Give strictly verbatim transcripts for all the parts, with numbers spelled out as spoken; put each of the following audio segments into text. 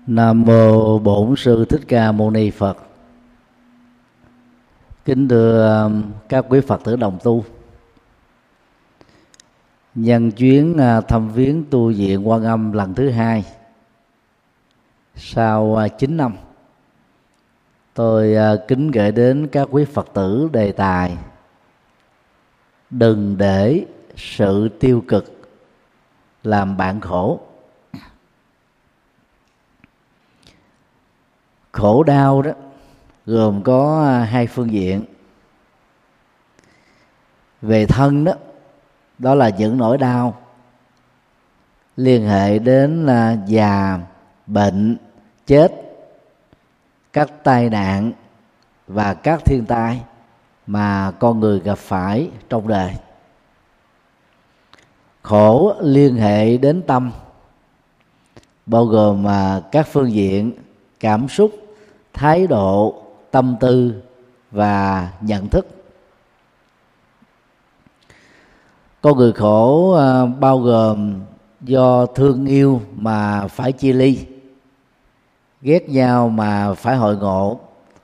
Nam mô Bổn Sư Thích Ca Mâu Ni Phật. Kính thưa các quý Phật tử đồng tu, nhân chuyến thăm viếng tu viện Quan Âm lần thứ hai sau chín năm, tôi kính gửi đến các quý Phật tử đề tài: đừng để sự tiêu cực làm bạn khổ. Khổ đau đó gồm có hai phương diện. Về thân đó, đó là những nỗi đau liên hệ đến già, bệnh, chết, các tai nạn và các thiên tai mà con người gặp phải trong đời. Khổ liên hệ đến tâm, bao gồm các phương diện cảm xúc, thái độ, tâm tư và nhận thức. Con người khổ uh, bao gồm do thương yêu mà phải chia ly, ghét nhau mà phải hội ngộ,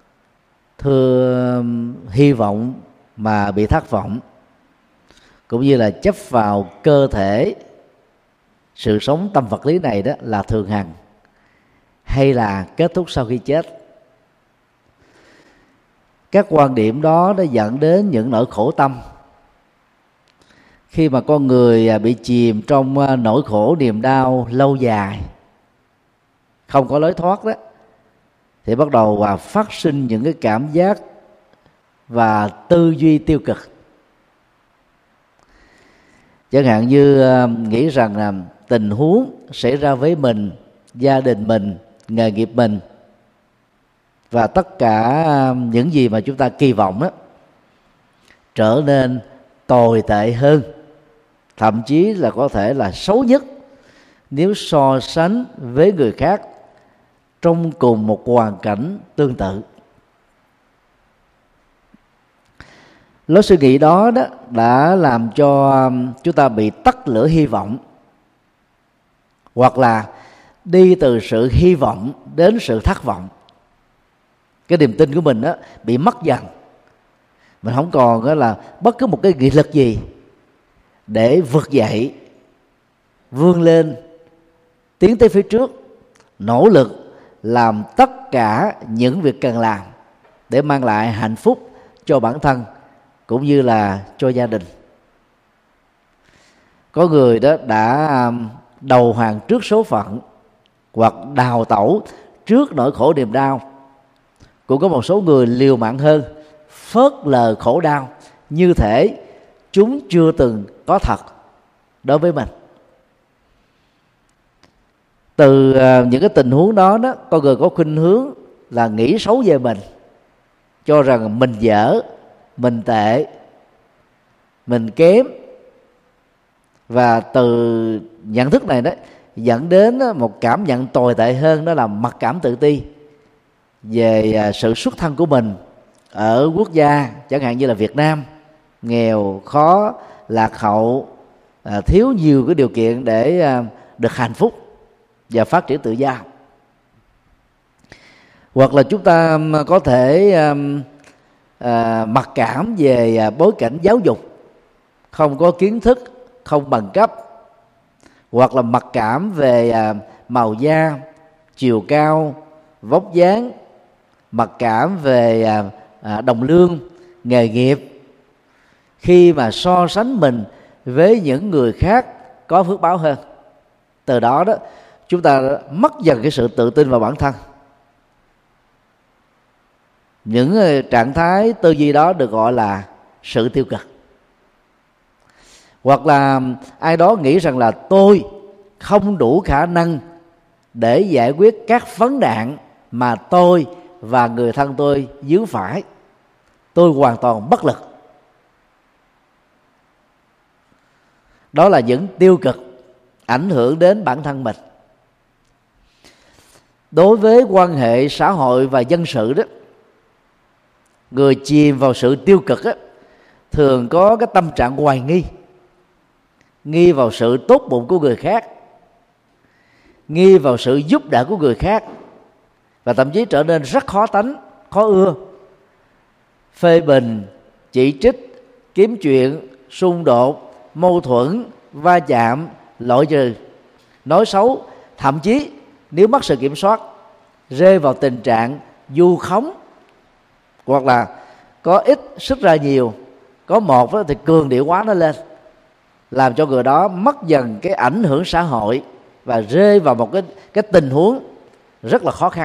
thưa hy vọng mà bị thất vọng, cũng như là chấp vào cơ thể sự sống tâm vật lý này đó là thường hằng hay là kết thúc sau khi chết. Các quan điểm đó đã dẫn đến những nỗi khổ tâm. Khi mà con người bị chìm trong nỗi khổ niềm đau lâu dài, không có lối thoát đó, thì bắt đầu phát sinh những cái cảm giác và tư duy tiêu cực. Chẳng hạn như nghĩ rằng là tình huống xảy ra với mình, gia đình mình, nghề nghiệp mình và tất cả những gì mà chúng ta kỳ vọng đó trở nên tồi tệ hơn, thậm chí là có thể là xấu nhất nếu so sánh với người khác trong cùng một hoàn cảnh tương tự. Lối suy nghĩ đó, đó đã làm cho chúng ta bị tắt lửa hy vọng, hoặc là đi từ sự hy vọng đến sự thất vọng. Cái niềm tin của mình đó bị mất dần. Mình không còn đó là bất cứ một cái nghị lực gì để vượt dậy, vươn lên, tiến tới phía trước, nỗ lực làm tất cả những việc cần làm để mang lại hạnh phúc cho bản thân cũng như là cho gia đình. Có người đó đã đầu hàng trước số phận hoặc đào tẩu trước nỗi khổ niềm đau. Cũng có một số người liều mạng hơn, phớt lờ khổ đau như thể chúng chưa từng có thật đối với mình. Từ những cái tình huống đó, đó con người có khuynh hướng là nghĩ xấu về mình, cho rằng mình dở, mình tệ, mình kém. Và từ nhận thức này đó dẫn đến một cảm nhận tồi tệ hơn, đó là mặc cảm tự ti về sự xuất thân của mình ở quốc gia chẳng hạn như là Việt Nam, nghèo khó, lạc hậu, thiếu nhiều cái điều kiện để được hạnh phúc và phát triển tự do. Hoặc là chúng ta có thể à, mặc cảm về bối cảnh giáo dục, không có kiến thức, không bằng cấp, hoặc là mặc cảm về à, màu da, chiều cao, vóc dáng, mặc cảm về à, à, đồng lương, nghề nghiệp, khi mà so sánh mình với những người khác có phước báo hơn. Từ đó đó chúng ta mất dần cái sự tự tin vào bản thân. Những trạng thái tư duy đó được gọi là sự tiêu cực. Hoặc là ai đó nghĩ rằng là tôi không đủ khả năng để giải quyết các vấn nạn mà tôi và người thân tôi vướng phải, tôi hoàn toàn bất lực. Đó là những tiêu cực ảnh hưởng đến bản thân mình. Đối với quan hệ xã hội và dân sự đó, người chìm vào sự tiêu cực đó, thường có cái tâm trạng hoài nghi, nghi vào sự tốt bụng của người khác, nghi vào sự giúp đỡ của người khác, và thậm chí trở nên rất khó tánh, khó ưa, phê bình, chỉ trích, kiếm chuyện, xung đột, mâu thuẫn, va chạm, loại trừ, nói xấu, thậm chí nếu mất sự kiểm soát rơi vào tình trạng vu khống, hoặc là có ít sức ra nhiều, có một thì cường điệu quá nó lên, làm cho người đó mất dần cái ảnh hưởng xã hội và rơi vào một cái cái tình huống rất là khó khăn.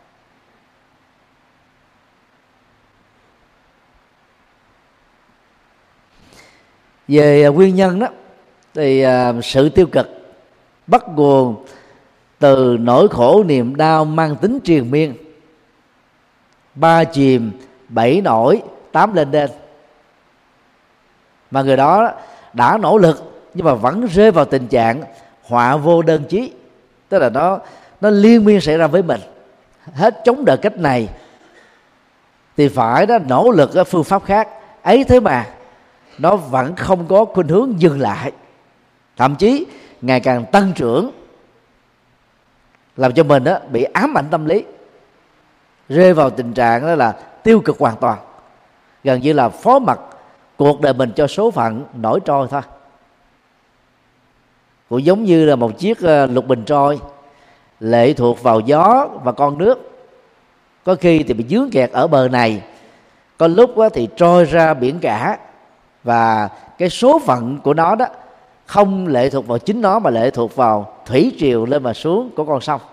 Về nguyên nhân đó thì uh, sự tiêu cực bắt nguồn từ nỗi khổ niềm đau mang tính triền miên, ba chìm bảy nổi tám lên đên, mà người đó đã nỗ lực nhưng mà vẫn rơi vào tình trạng họa vô đơn chí, tức là nó nó liên miên xảy ra với mình, hết chống đỡ cách này thì phải đó nỗ lực ở phương pháp khác ấy, thế mà nó vẫn không có khuynh hướng dừng lại, thậm chí ngày càng tăng trưởng, làm cho mình đó bị ám ảnh tâm lý, rơi vào tình trạng đó là tiêu cực hoàn toàn, gần như là phó mặc cuộc đời mình cho số phận nổi trôi thôi. Cũng giống như là một chiếc lục bình trôi lệ thuộc vào gió và con nước, có khi thì bị dướng kẹt ở bờ này, có lúc thì trôi ra biển cả, và cái số phận của nó đó không lệ thuộc vào chính nó mà lệ thuộc vào thủy triều lên và xuống của con sông.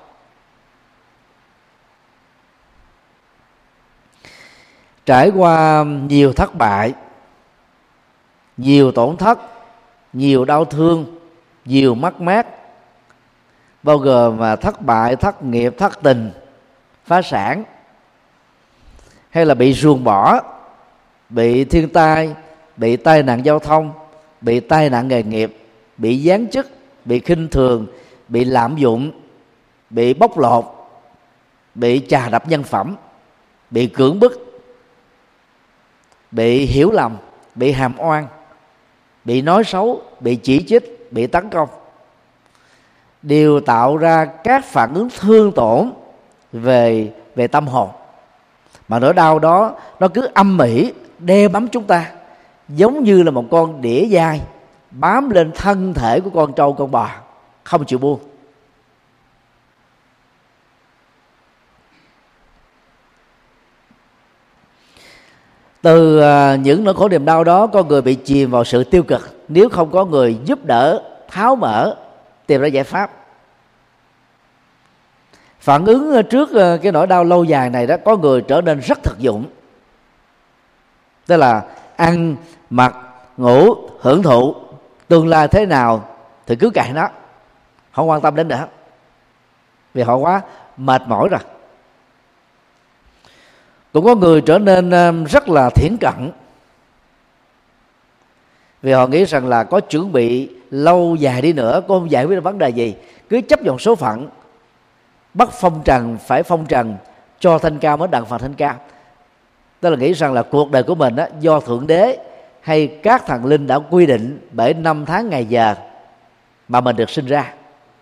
Trải qua nhiều thất bại, nhiều tổn thất, nhiều đau thương, nhiều mất mát, bao gồm mà thất bại, thất nghiệp, thất tình, phá sản, hay là bị ruồng bỏ, bị thiên tai, bị tai nạn giao thông, bị tai nạn nghề nghiệp, bị giáng chức, bị khinh thường, bị lạm dụng, bị bóc lột, bị chà đập nhân phẩm, bị cưỡng bức, bị hiểu lầm, bị hàm oan, bị nói xấu, bị chỉ trích, bị tấn công, đều tạo ra các phản ứng thương tổn về về tâm hồn, mà nỗi đau đó nó cứ âm ỉ đe bám chúng ta, giống như là một con đỉa dai bám lên thân thể của con trâu con bò, không chịu buông. Từ những nỗi khổ niềm đau đó, con người bị chìm vào sự tiêu cực nếu không có người giúp đỡ, tháo mở, tìm ra giải pháp. Phản ứng trước cái nỗi đau lâu dài này đó, có người trở nên rất thực dụng, tức là ăn, mặc, ngủ, hưởng thụ, tương lai thế nào thì cứ kệ nó, không quan tâm đến nữa, vì họ quá mệt mỏi rồi. Cũng có người trở nên rất là thiển cận, vì họ nghĩ rằng là có chuẩn bị lâu dài đi nữa cũng không giải quyết được vấn đề gì, cứ chấp nhận số phận, bắt phong trần phải phong trần, cho thanh cao mới đặng phần thanh cao. Tức là nghĩ rằng là cuộc đời của mình đó, do Thượng Đế hay các thần linh đã quy định bởi năm tháng ngày giờ mà mình được sinh ra.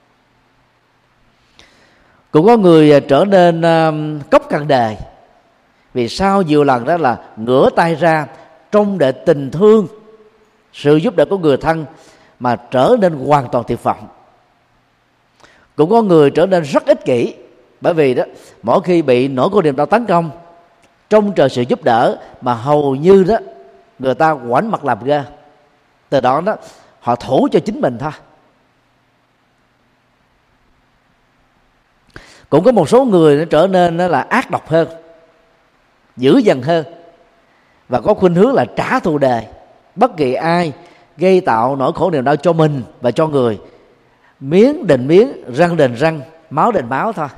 Cũng có người trở nên uh, cốc cần đề, vì sau nhiều lần đó là ngửa tay ra trông đợi tình thương, sự giúp đỡ của người thân mà trở nên hoàn toàn tuyệt vọng. Cũng có người trở nên rất ích kỷ, bởi vì đó mỗi khi bị nỗi khổ niềm đau tấn công, trông chờ sự giúp đỡ mà hầu như đó người ta ngoảnh mặt làm ngơ, từ đó đó họ thủ cho chính mình thôi. Cũng có một số người nó trở nên nó là ác độc hơn, dữ dằn hơn, và có khuynh hướng là trả thù đề bất kỳ ai gây tạo nỗi khổ niềm đau cho mình và cho người, miếng đền miếng, răng đền răng, máu đền máu thôi.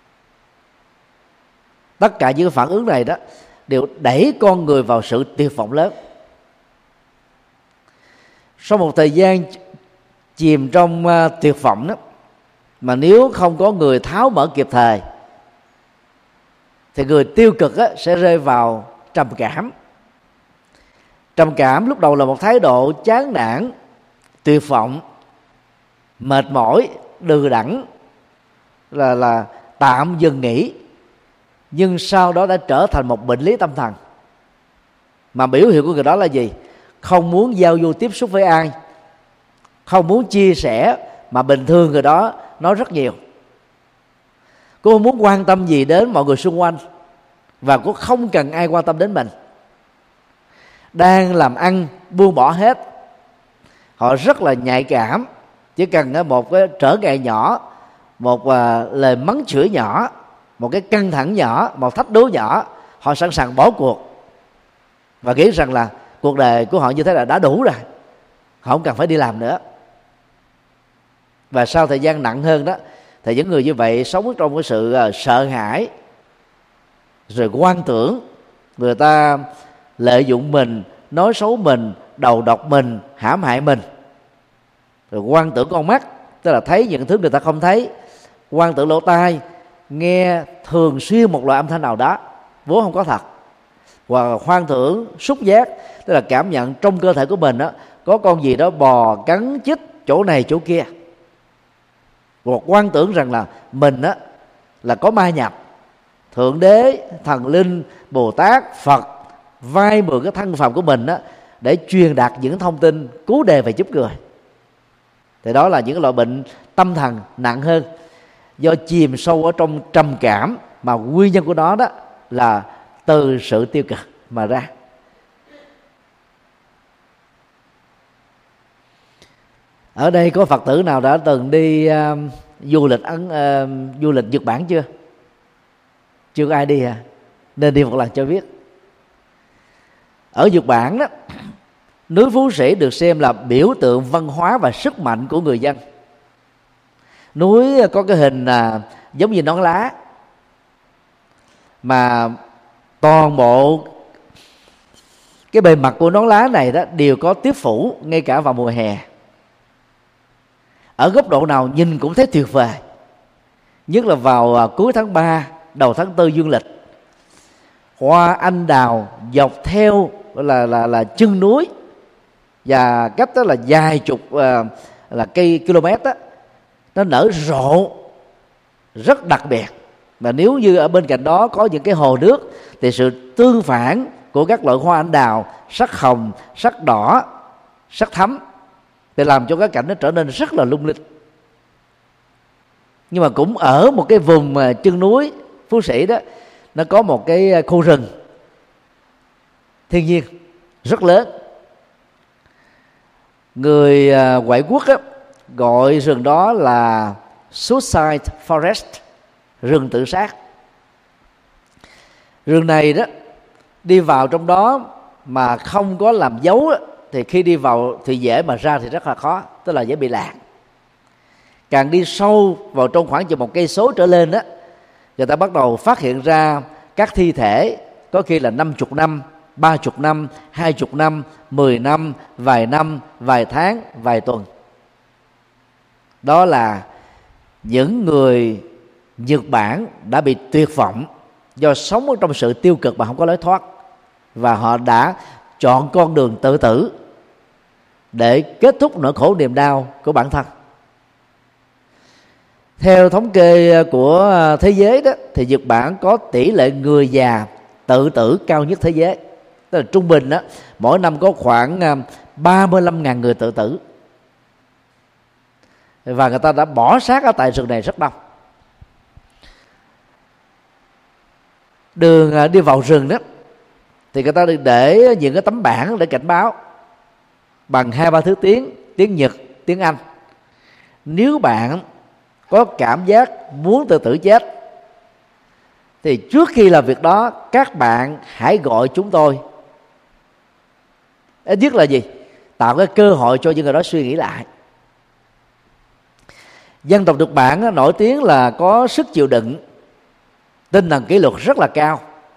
Tất cả những phản ứng này đó đều đẩy con người vào sự tuyệt vọng lớn. Sau một thời gian chìm trong uh, tuyệt vọng đó, mà nếu không có người tháo mở kịp thời thì người tiêu cực á, sẽ rơi vào trầm cảm. Trầm cảm lúc đầu là một thái độ chán nản, tuyệt vọng, mệt mỏi, đừ đẫn, là là tạm dừng nghỉ, nhưng sau đó đã trở thành một bệnh lý tâm thần. Mà biểu hiện của người đó là gì? Không muốn giao du tiếp xúc với ai, không muốn chia sẻ, mà bình thường người đó nói rất nhiều. Cô không muốn quan tâm gì đến mọi người xung quanh, và cũng không cần ai quan tâm đến mình. Đang làm ăn buông bỏ hết. Họ rất là nhạy cảm, chỉ cần một cái trở ngại nhỏ, một lời mắng chửi nhỏ, một cái căng thẳng nhỏ, một thách đố nhỏ, họ sẵn sàng bỏ cuộc và nghĩ rằng là cuộc đời của họ như thế là đã đủ rồi, họ không cần phải đi làm nữa. Và sau thời gian nặng hơn đó, thì những người như vậy sống trong cái sự sợ hãi, rồi quan tưởng người ta lợi dụng mình, nói xấu mình, đầu độc mình, hãm hại mình. Rồi quan tưởng con mắt, tức là thấy những thứ người ta không thấy. Quan tưởng lỗ tai, nghe thường xuyên một loại âm thanh nào đó vốn không có thật. Và hoang tưởng xúc giác, tức là cảm nhận trong cơ thể của mình đó, có con gì đó bò, cắn, chích chỗ này chỗ kia. Một quan tưởng rằng là mình đó, là có ma nhập, Thượng Đế, Thần Linh, Bồ Tát, Phật vay mượn cái thân phận của mình đó, để truyền đạt những thông tin cứu đề và giúp người. Thì đó là những loại bệnh tâm thần nặng hơn, do chìm sâu ở trong trầm cảm, mà nguyên nhân của nó đó là từ sự tiêu cực mà ra. Ở đây có Phật tử nào đã từng đi uh, du lịch ấn uh, du lịch Nhật Bản chưa? Chưa có ai đi à? Nên đi một lần cho biết. Ở Nhật Bản đó, núi Phú Sĩ được xem là biểu tượng văn hóa và sức mạnh của người dân. Núi có cái hình à, giống như nón lá, mà toàn bộ cái bề mặt của nón lá này đó đều có tiếp phủ, ngay cả vào mùa hè. Ở góc độ nào nhìn cũng thấy tuyệt vời, nhất là vào à, cuối tháng ba, đầu tháng tư dương lịch. Hoa anh đào dọc theo là là là chân núi, và cách đó là vài chục uh, là cây km đó, nó nở rộ rất đặc biệt. Và nếu như ở bên cạnh đó có những cái hồ nước, thì sự tương phản của các loại hoa anh đào sắc hồng, sắc đỏ, sắc thắm, thì làm cho cái cảnh nó trở nên rất là lung linh. Nhưng mà cũng ở một cái vùng mà chân núi Phú Sĩ đó, nó có một cái khu rừng thiên nhiên rất lớn. Người ngoại quốc á, gọi rừng đó là Suicide Forest, rừng tự sát. Rừng này đó, đi vào trong đó mà không có làm dấu đó, thì khi đi vào thì dễ, mà ra thì rất là khó, tức là dễ bị lạc. Càng đi sâu vào trong khoảng chừng một cây số trở lên đó, người ta bắt đầu phát hiện ra các thi thể có khi là năm chục năm, ba chục năm, hai chục năm, mười năm, vài năm, vài tháng, vài tuần. Đó là những người Nhật Bản đã bị tuyệt vọng do sống ở trong sự tiêu cực mà không có lối thoát, và họ đã chọn con đường tự tử để kết thúc nỗi khổ niềm đau của bản thân. Theo thống kê của thế giới đó, thì Nhật Bản có tỷ lệ người già tự tử cao nhất thế giới. Tức là trung bình đó, mỗi năm có khoảng ba mươi lăm nghìn người tự tử, và người ta đã bỏ xác ở tại rừng này rất đông. Đường đi vào rừng đó thì người ta được để những cái tấm bảng để cảnh báo bằng hai ba thứ tiếng, tiếng Nhật, tiếng Anh. Nếu bạn có cảm giác muốn tự tử chết, thì trước khi làm việc đó, các bạn hãy gọi chúng tôi. Ít nhất là gì? Tạo cái cơ hội cho những người đó suy nghĩ lại. Dân tộc Nhật Bản nổi tiếng là có sức chịu đựng, tinh thần kỷ luật rất là cao,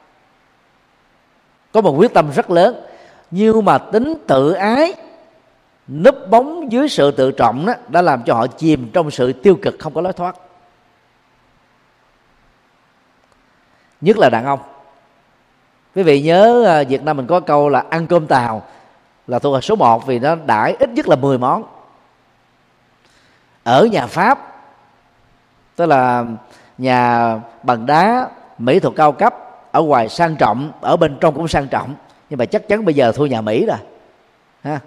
có một quyết tâm rất lớn, nhưng mà tính tự ái núp bóng dưới sự tự trọng đó, đã làm cho họ chìm trong sự tiêu cực không có lối thoát. Nhất là đàn ông. Quý vị nhớ Việt Nam mình có câu là ăn cơm tàu là thuộc số một, vì nó đãi ít nhất là mười món. Ở nhà Pháp tức là nhà bằng đá, mỹ thuật cao cấp, ở ngoài sang trọng, ở bên trong cũng sang trọng, nhưng mà chắc chắn bây giờ thua nhà Mỹ rồi ha.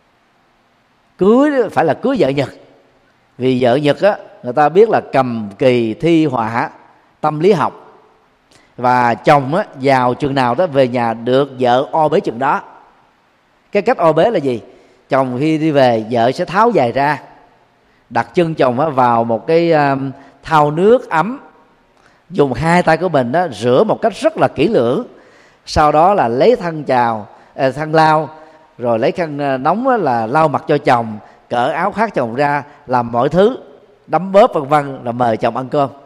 Cưới phải là cưới vợ Nhật, vì vợ Nhật á, người ta biết là cầm kỳ thi họa tâm lý học, và chồng á, vào chừng nào đó về nhà được vợ o bế chừng đó. Cái cách o bế là gì? Chồng khi đi về, vợ sẽ tháo giày ra, đặt chân chồng á, vào một cái um, thau nước ấm, dùng hai tay của mình đó, rửa một cách rất là kỹ lưỡng, sau đó là lấy khăn chào à, khăn lau, rồi lấy khăn nóng á, là lau mặt cho chồng, cởi áo khoác chồng ra, làm mọi thứ, đấm bóp vân vân, là mời chồng ăn cơm.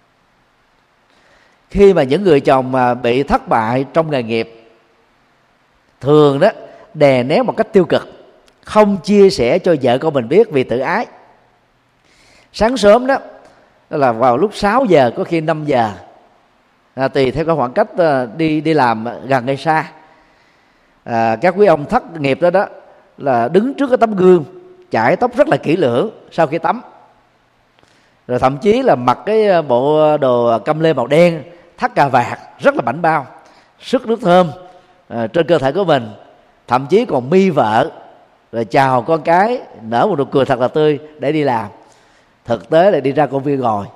Khi mà những người chồng mà bị thất bại trong nghề nghiệp, thường đó đè nén một cách tiêu cực, không chia sẻ cho vợ con mình biết vì tự ái. Sáng sớm đó, đó là vào lúc sáu giờ, có khi năm giờ, à, tùy theo cái khoảng cách đi đi làm gần hay xa. À, các quý ông thất nghiệp đó đó là đứng trước cái tấm gương, chải tóc rất là kỹ lưỡng sau khi tắm, rồi thậm chí là mặc cái bộ đồ căm lê màu đen, thắt cà vạt rất là bảnh bao, sức nước thơm à, trên cơ thể của mình, thậm chí còn mi vợ, rồi chào con cái, nở một nụ cười thật là tươi để đi làm. Thực tế là đi ra công viên ngồi,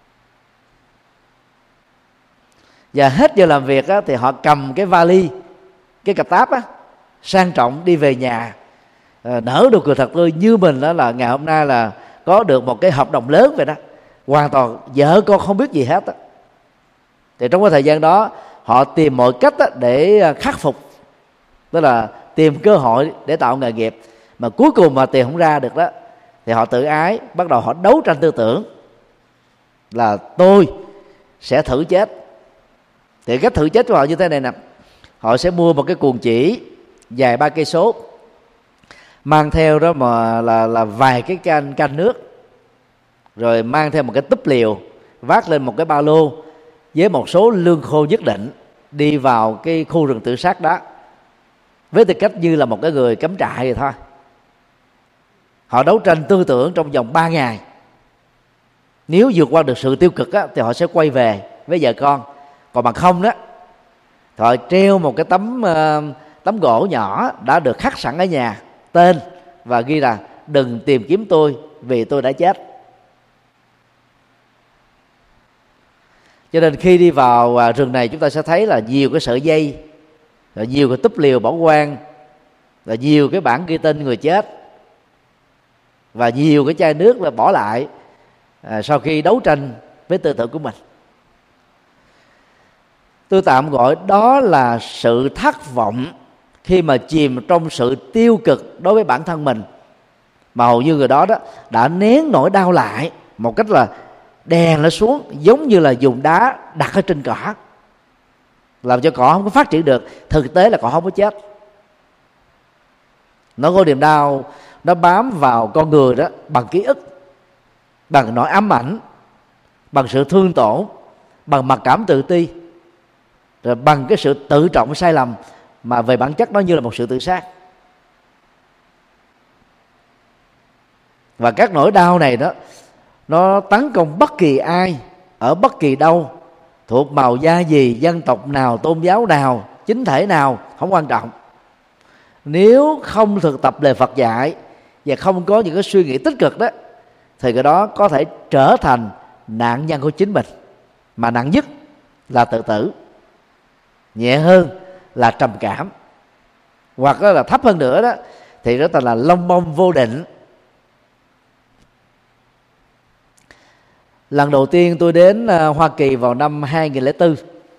và hết giờ làm việc á, thì họ cầm cái vali, cái cặp táp á, sang trọng đi về nhà, à, nở nụ cười thật tươi như mình đó là ngày hôm nay là có được một cái hợp đồng lớn vậy đó. Hoàn toàn vợ con không biết gì hết á. Thì trong cái thời gian đó họ tìm mọi cách á, để khắc phục, tức là tìm cơ hội để tạo nghề nghiệp, mà cuối cùng mà tìm không ra được đó, thì họ tự ái, bắt đầu họ đấu tranh tư tưởng là tôi sẽ thử chết. Thì cách thử chết của họ như thế này nè: họ sẽ mua một cái cuồng chỉ dài ba cây số, mang theo đó mà là là vài cái can can nước, rồi mang theo một cái túp liều, vác lên một cái ba lô với một số lương khô nhất định, đi vào cái khu rừng tự sát đó với tư cách như là một cái người cắm trại vậy thôi. Họ đấu tranh tư tưởng trong vòng ba ngày. Nếu vượt qua được sự tiêu cực á, thì họ sẽ quay về với vợ con. Còn bằng không đó, họ treo một cái tấm uh, tấm gỗ nhỏ đã được khắc sẵn ở nhà, tên và ghi là đừng tìm kiếm tôi vì tôi đã chết. Cho nên khi đi vào uh, rừng này, chúng ta sẽ thấy là nhiều cái sợi dây, rồi nhiều cái túp liều bỏ hoang, và nhiều cái bảng ghi tên người chết, và nhiều cái chai nước là bỏ lại à, sau khi đấu tranh với tư tưởng của mình. Tôi tạm gọi đó là sự thất vọng khi mà chìm trong sự tiêu cực đối với bản thân mình, mà hầu như người đó đó đã nén nỗi đau lại một cách là đè nó xuống, giống như là dùng đá đặt ở trên cỏ, làm cho cỏ không có phát triển được. Thực tế là cỏ không có chết. Nó có niềm đau, nó bám vào con người đó bằng ký ức, bằng nỗi ám ảnh, bằng sự thương tổn, bằng mặc cảm tự ti, rồi bằng cái sự tự trọng sai lầm, mà về bản chất nó như là một sự tự sát. Và các nỗi đau này đó, nó tấn công bất kỳ ai, ở bất kỳ đâu, thuộc màu da gì, dân tộc nào, tôn giáo nào, chính thể nào, không quan trọng. Nếu không thực tập lời Phật dạy và không có những cái suy nghĩ tích cực đó, thì cái đó có thể trở thành nạn nhân của chính mình. Mà nặng nhất là tự tử, nhẹ hơn là trầm cảm, hoặc là thấp hơn nữa đó thì đó là lông bông vô định. Lần đầu tiên tôi đến Hoa Kỳ vào năm hai nghìn lẻ bốn,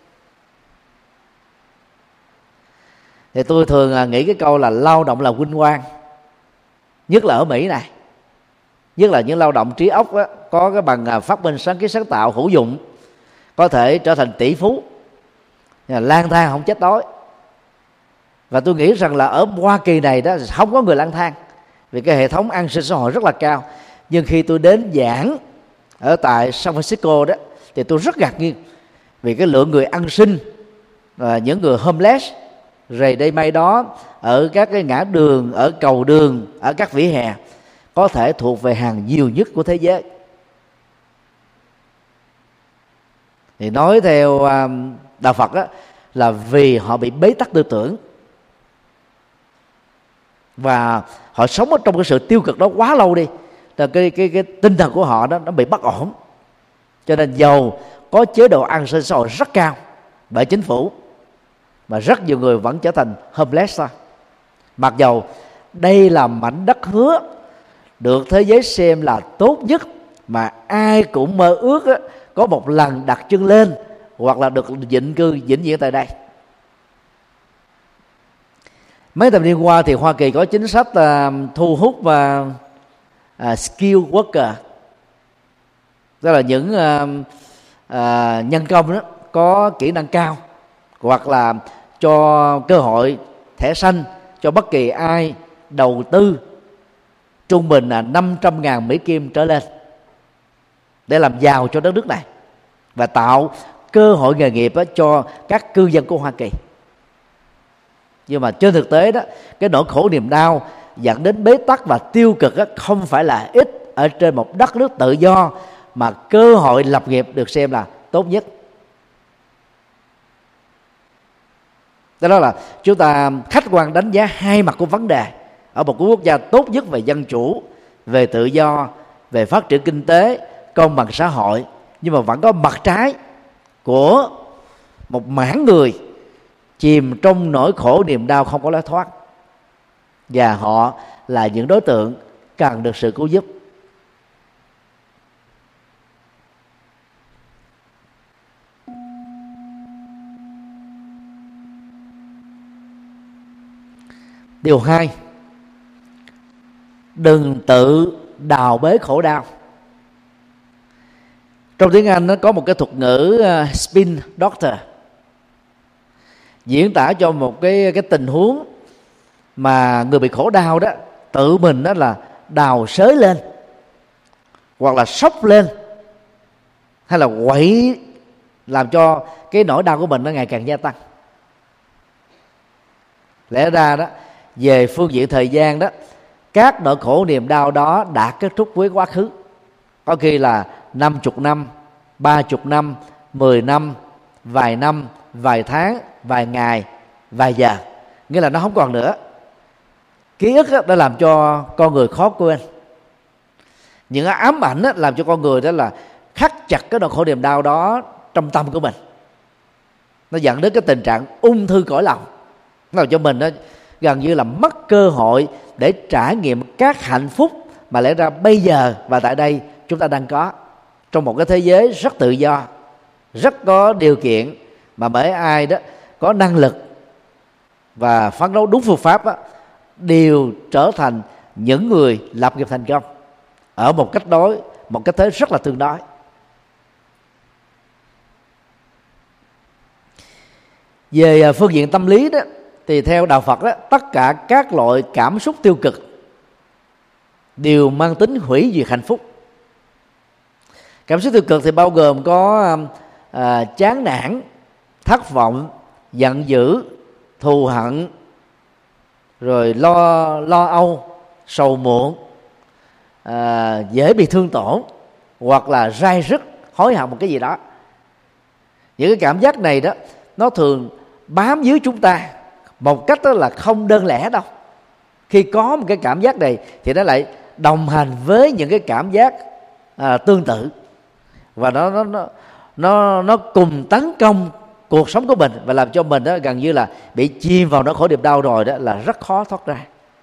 thì tôi thường nghĩ cái câu là lao động là vinh quang, nhất là ở Mỹ này, nhất là những lao động trí óc đó, có cái bằng phát minh sáng kiến sáng tạo hữu dụng, có thể trở thành tỷ phú, lang thang không chết đói. Và tôi nghĩ rằng là ở Hoa Kỳ này đó không có người lang thang, vì cái hệ thống an sinh xã hội rất là cao. Nhưng khi tôi đến giảng ở tại San Francisco đó, thì tôi rất ngạc nhiên vì cái lượng người ăn xin, và những người homeless rầy đây may đó ở các cái ngã đường, ở cầu đường, ở các vỉa hè, có thể thuộc về hàng nhiều nhất của thế giới. Thì nói theo đạo Phật đó, là vì họ bị bế tắc tư tưởng và họ sống ở trong cái sự tiêu cực đó quá lâu đi, là cái cái cái tinh thần của họ đó nó bị bất ổn. Cho nên dầu có chế độ an sinh xã hội rất cao bởi chính phủ, mà rất nhiều người vẫn trở thành homeless thôi. Mặc dầu đây là mảnh đất hứa được thế giới xem là tốt nhất, mà ai cũng mơ ước á, có một lần đặt chân lên hoặc là được định cư vĩnh viễn tại đây. Mấy thập niên qua thì Hoa Kỳ có chính sách uh, thu hút và uh, uh, skill worker, tức là những uh, uh, nhân công đó có kỹ năng cao, hoặc là cho cơ hội thẻ xanh cho bất kỳ ai đầu tư trung bình là năm trăm ngàn Mỹ Kim trở lên để làm giàu cho đất nước này và tạo cơ hội nghề nghiệp cho các cư dân của Hoa Kỳ. Nhưng mà trên thực tế đó, cái nỗi khổ niềm đau dẫn đến bế tắc và tiêu cực đó, không phải là ít ở trên một đất nước tự do, mà cơ hội lập nghiệp được xem là tốt nhất. Đó là chúng ta khách quan đánh giá hai mặt của vấn đề. Ở một quốc gia tốt nhất về dân chủ, về tự do, về phát triển kinh tế, công bằng xã hội, nhưng mà vẫn có mặt trái của một mảng người chìm trong nỗi khổ niềm đau không có lối thoát, và họ là những đối tượng cần được sự cứu giúp. Điều hai, đừng tự đào bới khổ đau. Trong tiếng Anh nó có một cái thuật ngữ uh, spin doctor, diễn tả cho một cái cái tình huống mà người bị khổ đau đó tự mình đó là đào xới lên, hoặc là sốc lên, hay là quậy, làm cho cái nỗi đau của mình nó ngày càng gia tăng. Lẽ ra đó, về phương diện thời gian đó, các nỗi khổ niềm đau đó đã kết thúc với quá khứ. Có khi là năm chục năm, ba chục năm, mười năm, vài năm, vài tháng, vài ngày, vài giờ. Nghĩa là nó không còn nữa. Ký ức đó đã làm cho con người khó quên. Những ám ảnh đó làm cho con người đó là khắc chặt cái nỗi khổ niềm đau đó trong tâm của mình. Nó dẫn đến cái tình trạng ung thư cõi lòng. Nó làm cho mình đó gần như là mất cơ hội để trải nghiệm các hạnh phúc mà lẽ ra bây giờ và tại đây chúng ta đang có, trong một cái thế giới rất tự do, rất có điều kiện, mà bởi ai đó có năng lực và phấn đấu đúng phương pháp đó, đều trở thành những người lập nghiệp thành công ở một cách đối, một cách thế rất là tương đối. Về phương diện tâm lý đó, thì theo đạo Phật đó, tất cả các loại cảm xúc tiêu cực đều mang tính hủy diệt hạnh phúc. Cảm xúc tiêu cực thì bao gồm có à, chán nản, thất vọng, giận dữ, thù hận, rồi lo lo âu, sầu muộn, à, dễ bị thương tổn, hoặc là rai rứt, hối hận một cái gì đó. Những cái cảm giác này đó nó thường bám dưới chúng ta một cách đó là không đơn lẻ đâu. Khi có một cái cảm giác này thì nó lại đồng hành với những cái cảm giác à, tương tự, và nó nó nó nó nó cùng tấn công cuộc sống của mình và làm cho mình đó gần như là bị chìm vào nỗi khổ niềm đau rồi đó là rất khó thoát ra.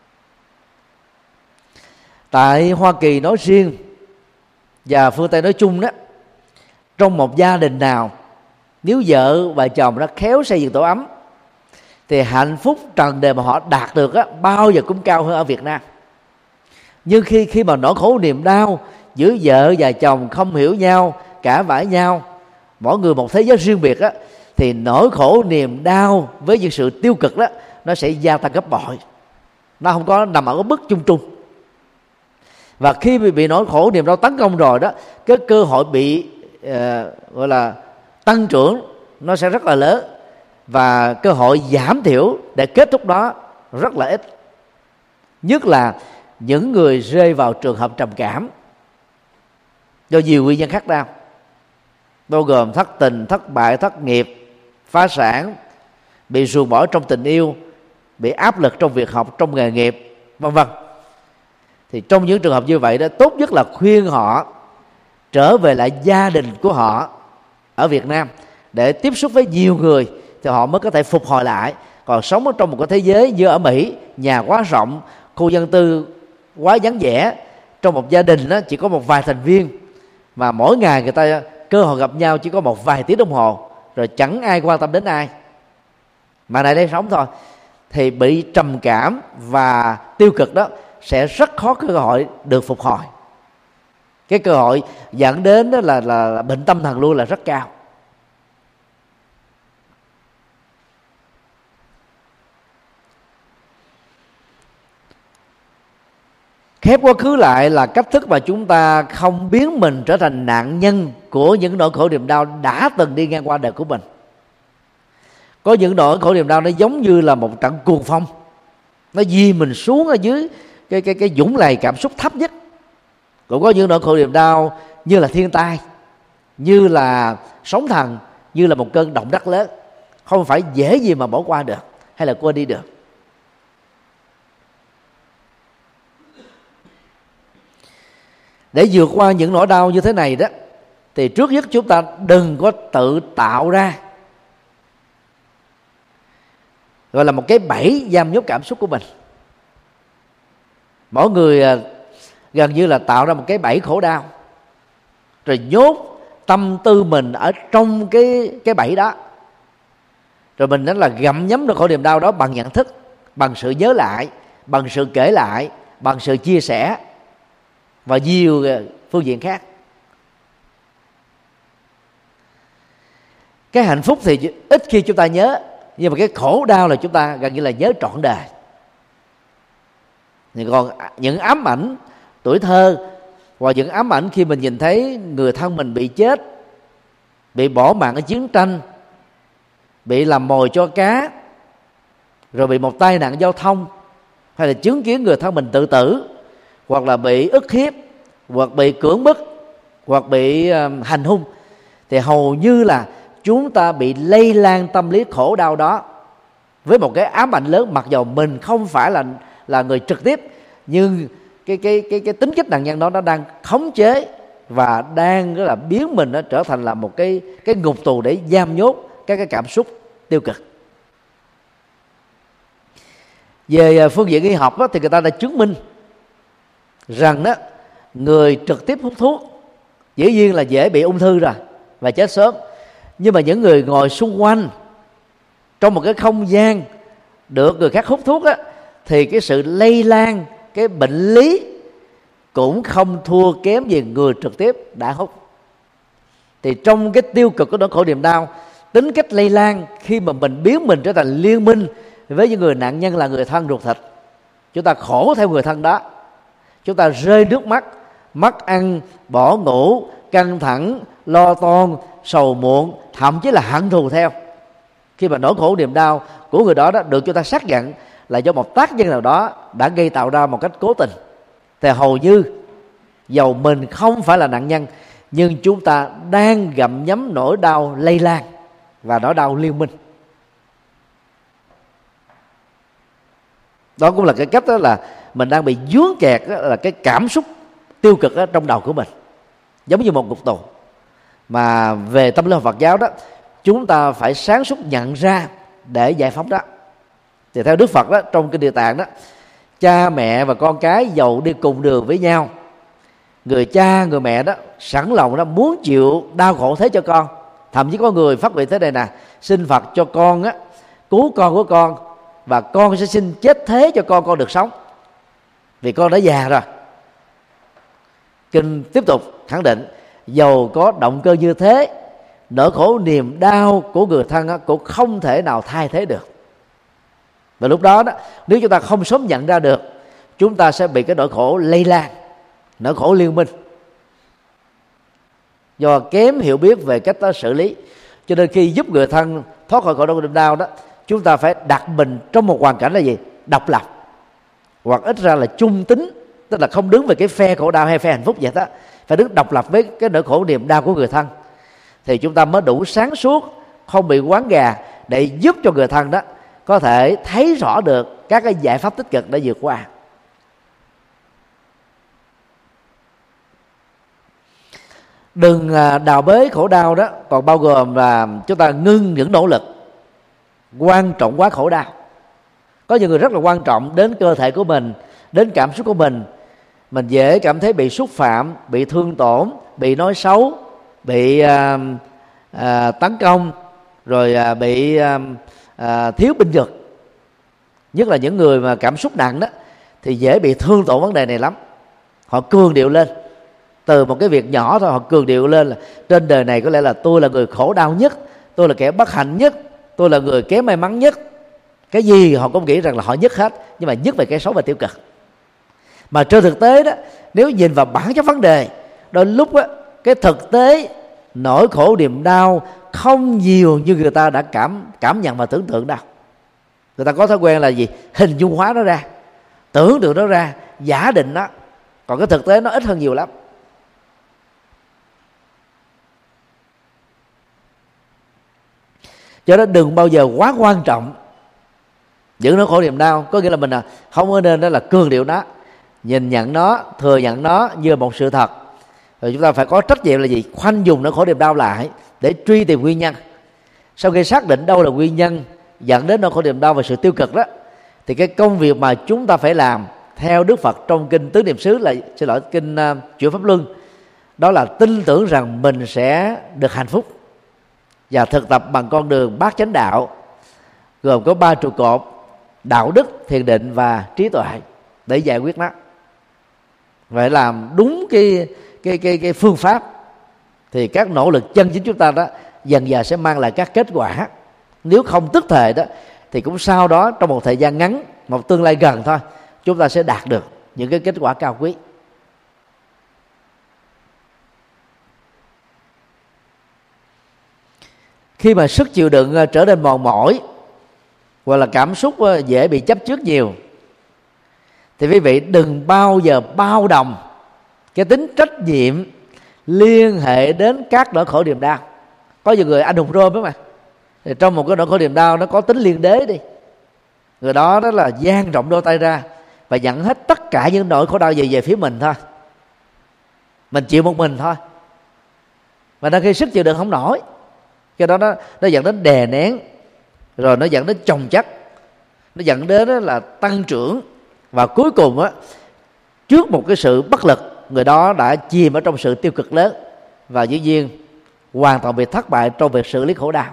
Tại Hoa Kỳ nói riêng và phương Tây nói chung đó, trong một gia đình nào nếu vợ và chồng nó khéo xây dựng tổ ấm thì hạnh phúc trần đời mà họ đạt được á, bao giờ cũng cao hơn ở Việt Nam. Nhưng khi khi mà nỗi khổ niềm đau giữa vợ và chồng không hiểu nhau, cãi vã nhau, mỗi người một thế giới riêng biệt á, thì nỗi khổ niềm đau với những sự tiêu cực đó nó sẽ gia tăng gấp bội. Nó không có nằm ở cái mức chung chung. Và khi bị, bị nỗi khổ niềm đau tấn công rồi đó, cái cơ hội bị uh, gọi là tăng trưởng nó sẽ rất là lớn, và cơ hội giảm thiểu để kết thúc đó rất là ít. Nhất là những người rơi vào trường hợp trầm cảm do nhiều nguyên nhân khác nhau. bao gồm thất tình, thất bại, thất nghiệp, phá sản, bị ruồng bỏ trong tình yêu, bị áp lực trong việc học, trong nghề nghiệp, vân vân. Thì trong những trường hợp như vậy đó, tốt nhất là khuyên họ trở về lại gia đình của họ ở Việt Nam để tiếp xúc với nhiều người, thì họ mới có thể phục hồi lại. Còn sống ở trong một cái thế giới như ở Mỹ, nhà quá rộng, khu dân tư quá vắng vẻ, trong một gia đình đó chỉ có một vài thành viên, mà mỗi ngày người ta cơ hội gặp nhau chỉ có một vài tiếng đồng hồ, rồi chẳng ai quan tâm đến ai, mà lại đây sống thôi, thì bị trầm cảm và tiêu cực đó sẽ rất khó cơ hội được phục hồi. Cái cơ hội dẫn đến đó là, là, là bệnh tâm thần luôn là rất cao. Khép quá khứ lại là cách thức mà chúng ta không biến mình trở thành nạn nhân của những nỗi khổ niềm đau đã từng đi ngang qua đời của mình. Có những nỗi khổ niềm đau nó giống như là một trận cuồng phong, nó dì mình xuống ở dưới cái cái cái dũng lầy cảm xúc thấp nhất. Cũng có những nỗi khổ niềm đau như là thiên tai, như là sóng thần, như là một cơn động đất lớn, không phải dễ gì mà bỏ qua được hay là quên đi được. Để vượt qua những nỗi đau như thế này đó, thì trước nhất chúng ta đừng có tự tạo ra gọi là một cái bẫy giam nhốt cảm xúc của mình. Mỗi người gần như là tạo ra một cái bẫy khổ đau, rồi nhốt tâm tư mình ở trong cái cái bẫy đó, rồi mình đó là gặm nhấm được khổ niềm đau đó bằng nhận thức, bằng sự nhớ lại, bằng sự kể lại, bằng sự chia sẻ và nhiều phương diện khác. Cái hạnh phúc thì ít khi chúng ta nhớ, nhưng mà cái khổ đau là chúng ta gần như là nhớ trọn đời. thì còn những ám ảnh tuổi thơ, và những ám ảnh khi mình nhìn thấy người thân mình bị chết, bị bỏ mạng ở chiến tranh, bị làm mồi cho cá, rồi bị một tai nạn giao thông, hay là chứng kiến người thân mình tự tử, hoặc là bị ức hiếp, hoặc bị cưỡng bức, hoặc bị uh, hành hung, thì hầu như là chúng ta bị lây lan tâm lý khổ đau đó với một cái ám ảnh lớn, mặc dầu mình không phải là là người trực tiếp, nhưng cái cái cái cái tính cách nạn nhân đó nó đang khống chế và đang là biến mình nó trở thành là một cái cái ngục tù để giam nhốt các cái cảm xúc tiêu cực. Về phương diện y học đó, thì người ta đã chứng minh rằng đó, người trực tiếp hút thuốc dĩ nhiên là dễ bị ung thư rồi và chết sớm, nhưng mà những người ngồi xung quanh trong một cái không gian được người khác hút thuốc á, thì cái sự lây lan cái bệnh lý cũng không thua kém gì người trực tiếp đã hút. Thì trong cái tiêu cực của nỗi khổ niềm đau, tính cách lây lan khi mà mình biến mình trở thành liên minh với những người nạn nhân là người thân ruột thịt, chúng ta khổ theo người thân đó, chúng ta rơi nước mắt, mất ăn, bỏ ngủ, căng thẳng, lo toan, sầu muộn, thậm chí là hận thù theo. Khi mà nỗi khổ niềm đau của người đó, đó được chúng ta xác nhận là do một tác nhân nào đó đã gây tạo ra một cách cố tình, thì hầu như dầu mình không phải là nạn nhân, nhưng chúng ta đang gặm nhấm nỗi đau lây lan và nỗi đau liên minh. Đó cũng là cái cách đó, là mình đang bị vướng kẹt đó, là cái cảm xúc tiêu cực đó trong đầu của mình, giống như một ngục tù. Mà về tâm lý học Phật giáo đó, chúng ta phải sáng suốt nhận ra để giải phóng đó. Thì theo Đức Phật đó, trong kinh Địa Tạng đó, cha mẹ và con cái dầu đi cùng đường với nhau, người cha người mẹ đó sẵn lòng đó muốn chịu đau khổ thế cho con. Thậm chí có người phát nguyện thế này nè: xin Phật cho con á cứu con của con, và con sẽ xin chết thế cho con con được sống, vì con đã già rồi. Kinh tiếp tục khẳng định dầu có động cơ như thế, nỗi khổ niềm đau của người thân á, cũng không thể nào thay thế được. Và lúc đó, đó nếu chúng ta không sớm nhận ra được, chúng ta sẽ bị cái nỗi khổ lây lan, nỗi khổ liên minh, do kém hiểu biết về cách đó xử lý. Cho nên khi giúp người thân thoát khỏi khổ niềm đau đó, chúng ta phải đặt mình trong một hoàn cảnh là gì? Độc lập, hoặc ít ra là chung tính, tức là không đứng về cái phe khổ đau hay phe hạnh phúc vậy đó, phải đứng độc lập với cái nỗi khổ niềm đau của người thân. thì chúng ta mới đủ sáng suốt, không bị quán gà, để giúp cho người thân đó có thể thấy rõ được các cái giải pháp tích cực để vượt qua. Đừng đào bới khổ đau đó còn bao gồm là chúng ta ngưng những nỗ lực quan trọng quá khổ đau. Có những người rất là quan trọng đến cơ thể của mình, đến cảm xúc của mình. Mình dễ cảm thấy bị xúc phạm, bị thương tổn, bị nói xấu, bị à, à, tấn công, rồi à, bị à, à, thiếu binh vực. Nhất là những người mà cảm xúc nặng đó thì dễ bị thương tổn vấn đề này lắm. Họ cường điệu lên từ một cái việc nhỏ thôi, họ cường điệu lên là trên đời này có lẽ là tôi là người khổ đau nhất, tôi là kẻ bất hạnh nhất, tôi là người kém may mắn nhất. Cái gì họ cũng nghĩ rằng là họ nhất hết, nhưng mà nhất về cái xấu và tiêu cực. Mà trên thực tế đó, nếu nhìn vào bản chất vấn đề, đôi lúc á, cái thực tế nỗi khổ niềm đau không nhiều như người ta đã cảm cảm nhận và tưởng tượng đâu. Người ta có thói quen là gì? Hình dung hóa nó ra, tưởng tượng nó ra, giả định nó. Còn cái thực tế nó ít hơn nhiều lắm. Cho nên đừng bao giờ quá quan trọng những nỗi khổ niềm đau. Có nghĩa là mình là không có nên đó là cường điệu nó, nhìn nhận nó, thừa nhận nó như một sự thật. Rồi chúng ta phải có trách nhiệm là gì? Khoanh dùng nỗi khổ niềm đau lại để truy tìm nguyên nhân. Sau khi xác định đâu là nguyên nhân dẫn đến nỗi khổ niềm đau và sự tiêu cực đó, thì cái công việc mà chúng ta phải làm theo Đức Phật trong kinh Tứ Niệm xứ, là xin lỗi kinh uh, Chuyển Pháp Luân, đó là tin tưởng rằng mình sẽ được hạnh phúc và thực tập bằng con đường bát chánh đạo, gồm có ba trụ cột: đạo đức, thiền định và trí tuệ, để giải quyết nó. Vậy làm đúng cái cái cái cái phương pháp thì các nỗ lực chân chính chúng ta đó dần dần sẽ mang lại các kết quả. Nếu không tức thời đó thì cũng sau đó trong một thời gian ngắn, một tương lai gần thôi, chúng ta sẽ đạt được những cái kết quả cao quý. Khi mà sức chịu đựng trở nên mòn mỏi hoặc là cảm xúc dễ bị chấp trước nhiều, thì quý vị đừng bao giờ bao đồng cái tính trách nhiệm liên hệ đến các nỗi khổ niềm đau. Có nhiều người anh hùng rôm đó mà, thì trong một cái nỗi khổ niềm đau nó có tính liên đế đi, người đó đó là dang rộng đôi tay ra và nhận hết tất cả những nỗi khổ đau gì về phía mình thôi, mình chịu một mình thôi. Mà đôi khi sức chịu đựng không nổi, cái đó nó, nó dẫn đến đè nén, rồi nó dẫn đến chồng chất, nó dẫn đến là tăng trưởng, và cuối cùng á, trước một cái sự bất lực, người đó đã chìm ở trong sự tiêu cực lớn và dĩ nhiên hoàn toàn bị thất bại trong việc xử lý khổ đau.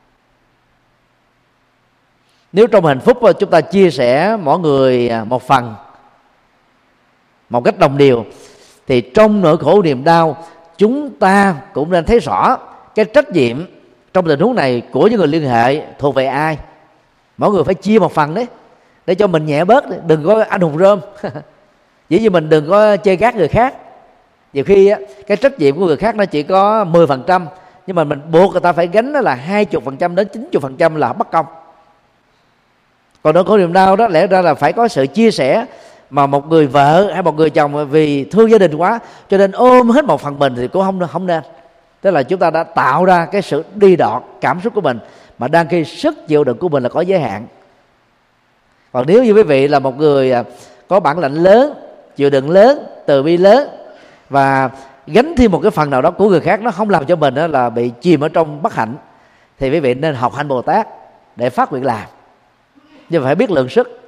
Nếu trong hạnh phúc chúng ta chia sẻ mỗi người một phần một cách đồng đều, thì trong nỗi khổ niềm đau chúng ta cũng nên thấy rõ cái trách nhiệm trong tình huống này của những người liên hệ thuộc về ai. Mỗi người phải chia một phần đấy, để cho mình nhẹ bớt. Đừng có anh hùng rơm dĩ nhiên mình đừng có chê gác người khác. Nhiều khi á, cái trách nhiệm của người khác nó chỉ có mười phần trăm, nhưng mà mình buộc người ta phải gánh nó là hai mươi phần trăm đến chín mươi phần trăm là bất công. Còn nỗi khổ niềm đau đó lẽ ra là phải có sự chia sẻ, mà một người vợ hay một người chồng vì thương gia đình quá cho nên ôm hết một phần mình thì cũng không không nên. Tức là chúng ta đã tạo ra cái sự đi đọt cảm xúc của mình, mà đang khi sức chịu đựng của mình là có giới hạn. Còn nếu như quý vị là một người có bản lĩnh lớn, chịu đựng lớn, từ bi lớn, và gánh thêm một cái phần nào đó của người khác, nó không làm cho mình đó là bị chìm ở trong bất hạnh, thì quý vị nên học hành Bồ Tát để phát nguyện làm. Nhưng phải biết lượng sức.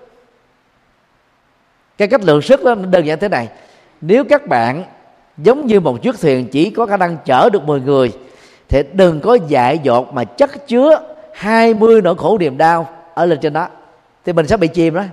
Cái cách lượng sức đó đơn giản thế này: nếu các bạn giống như một chiếc thuyền chỉ có khả năng chở được mười người, thì đừng có dại dột mà chất chứa hai mươi nỗi khổ niềm đau ở lên trên đó, thì mình sẽ bị chìm đó.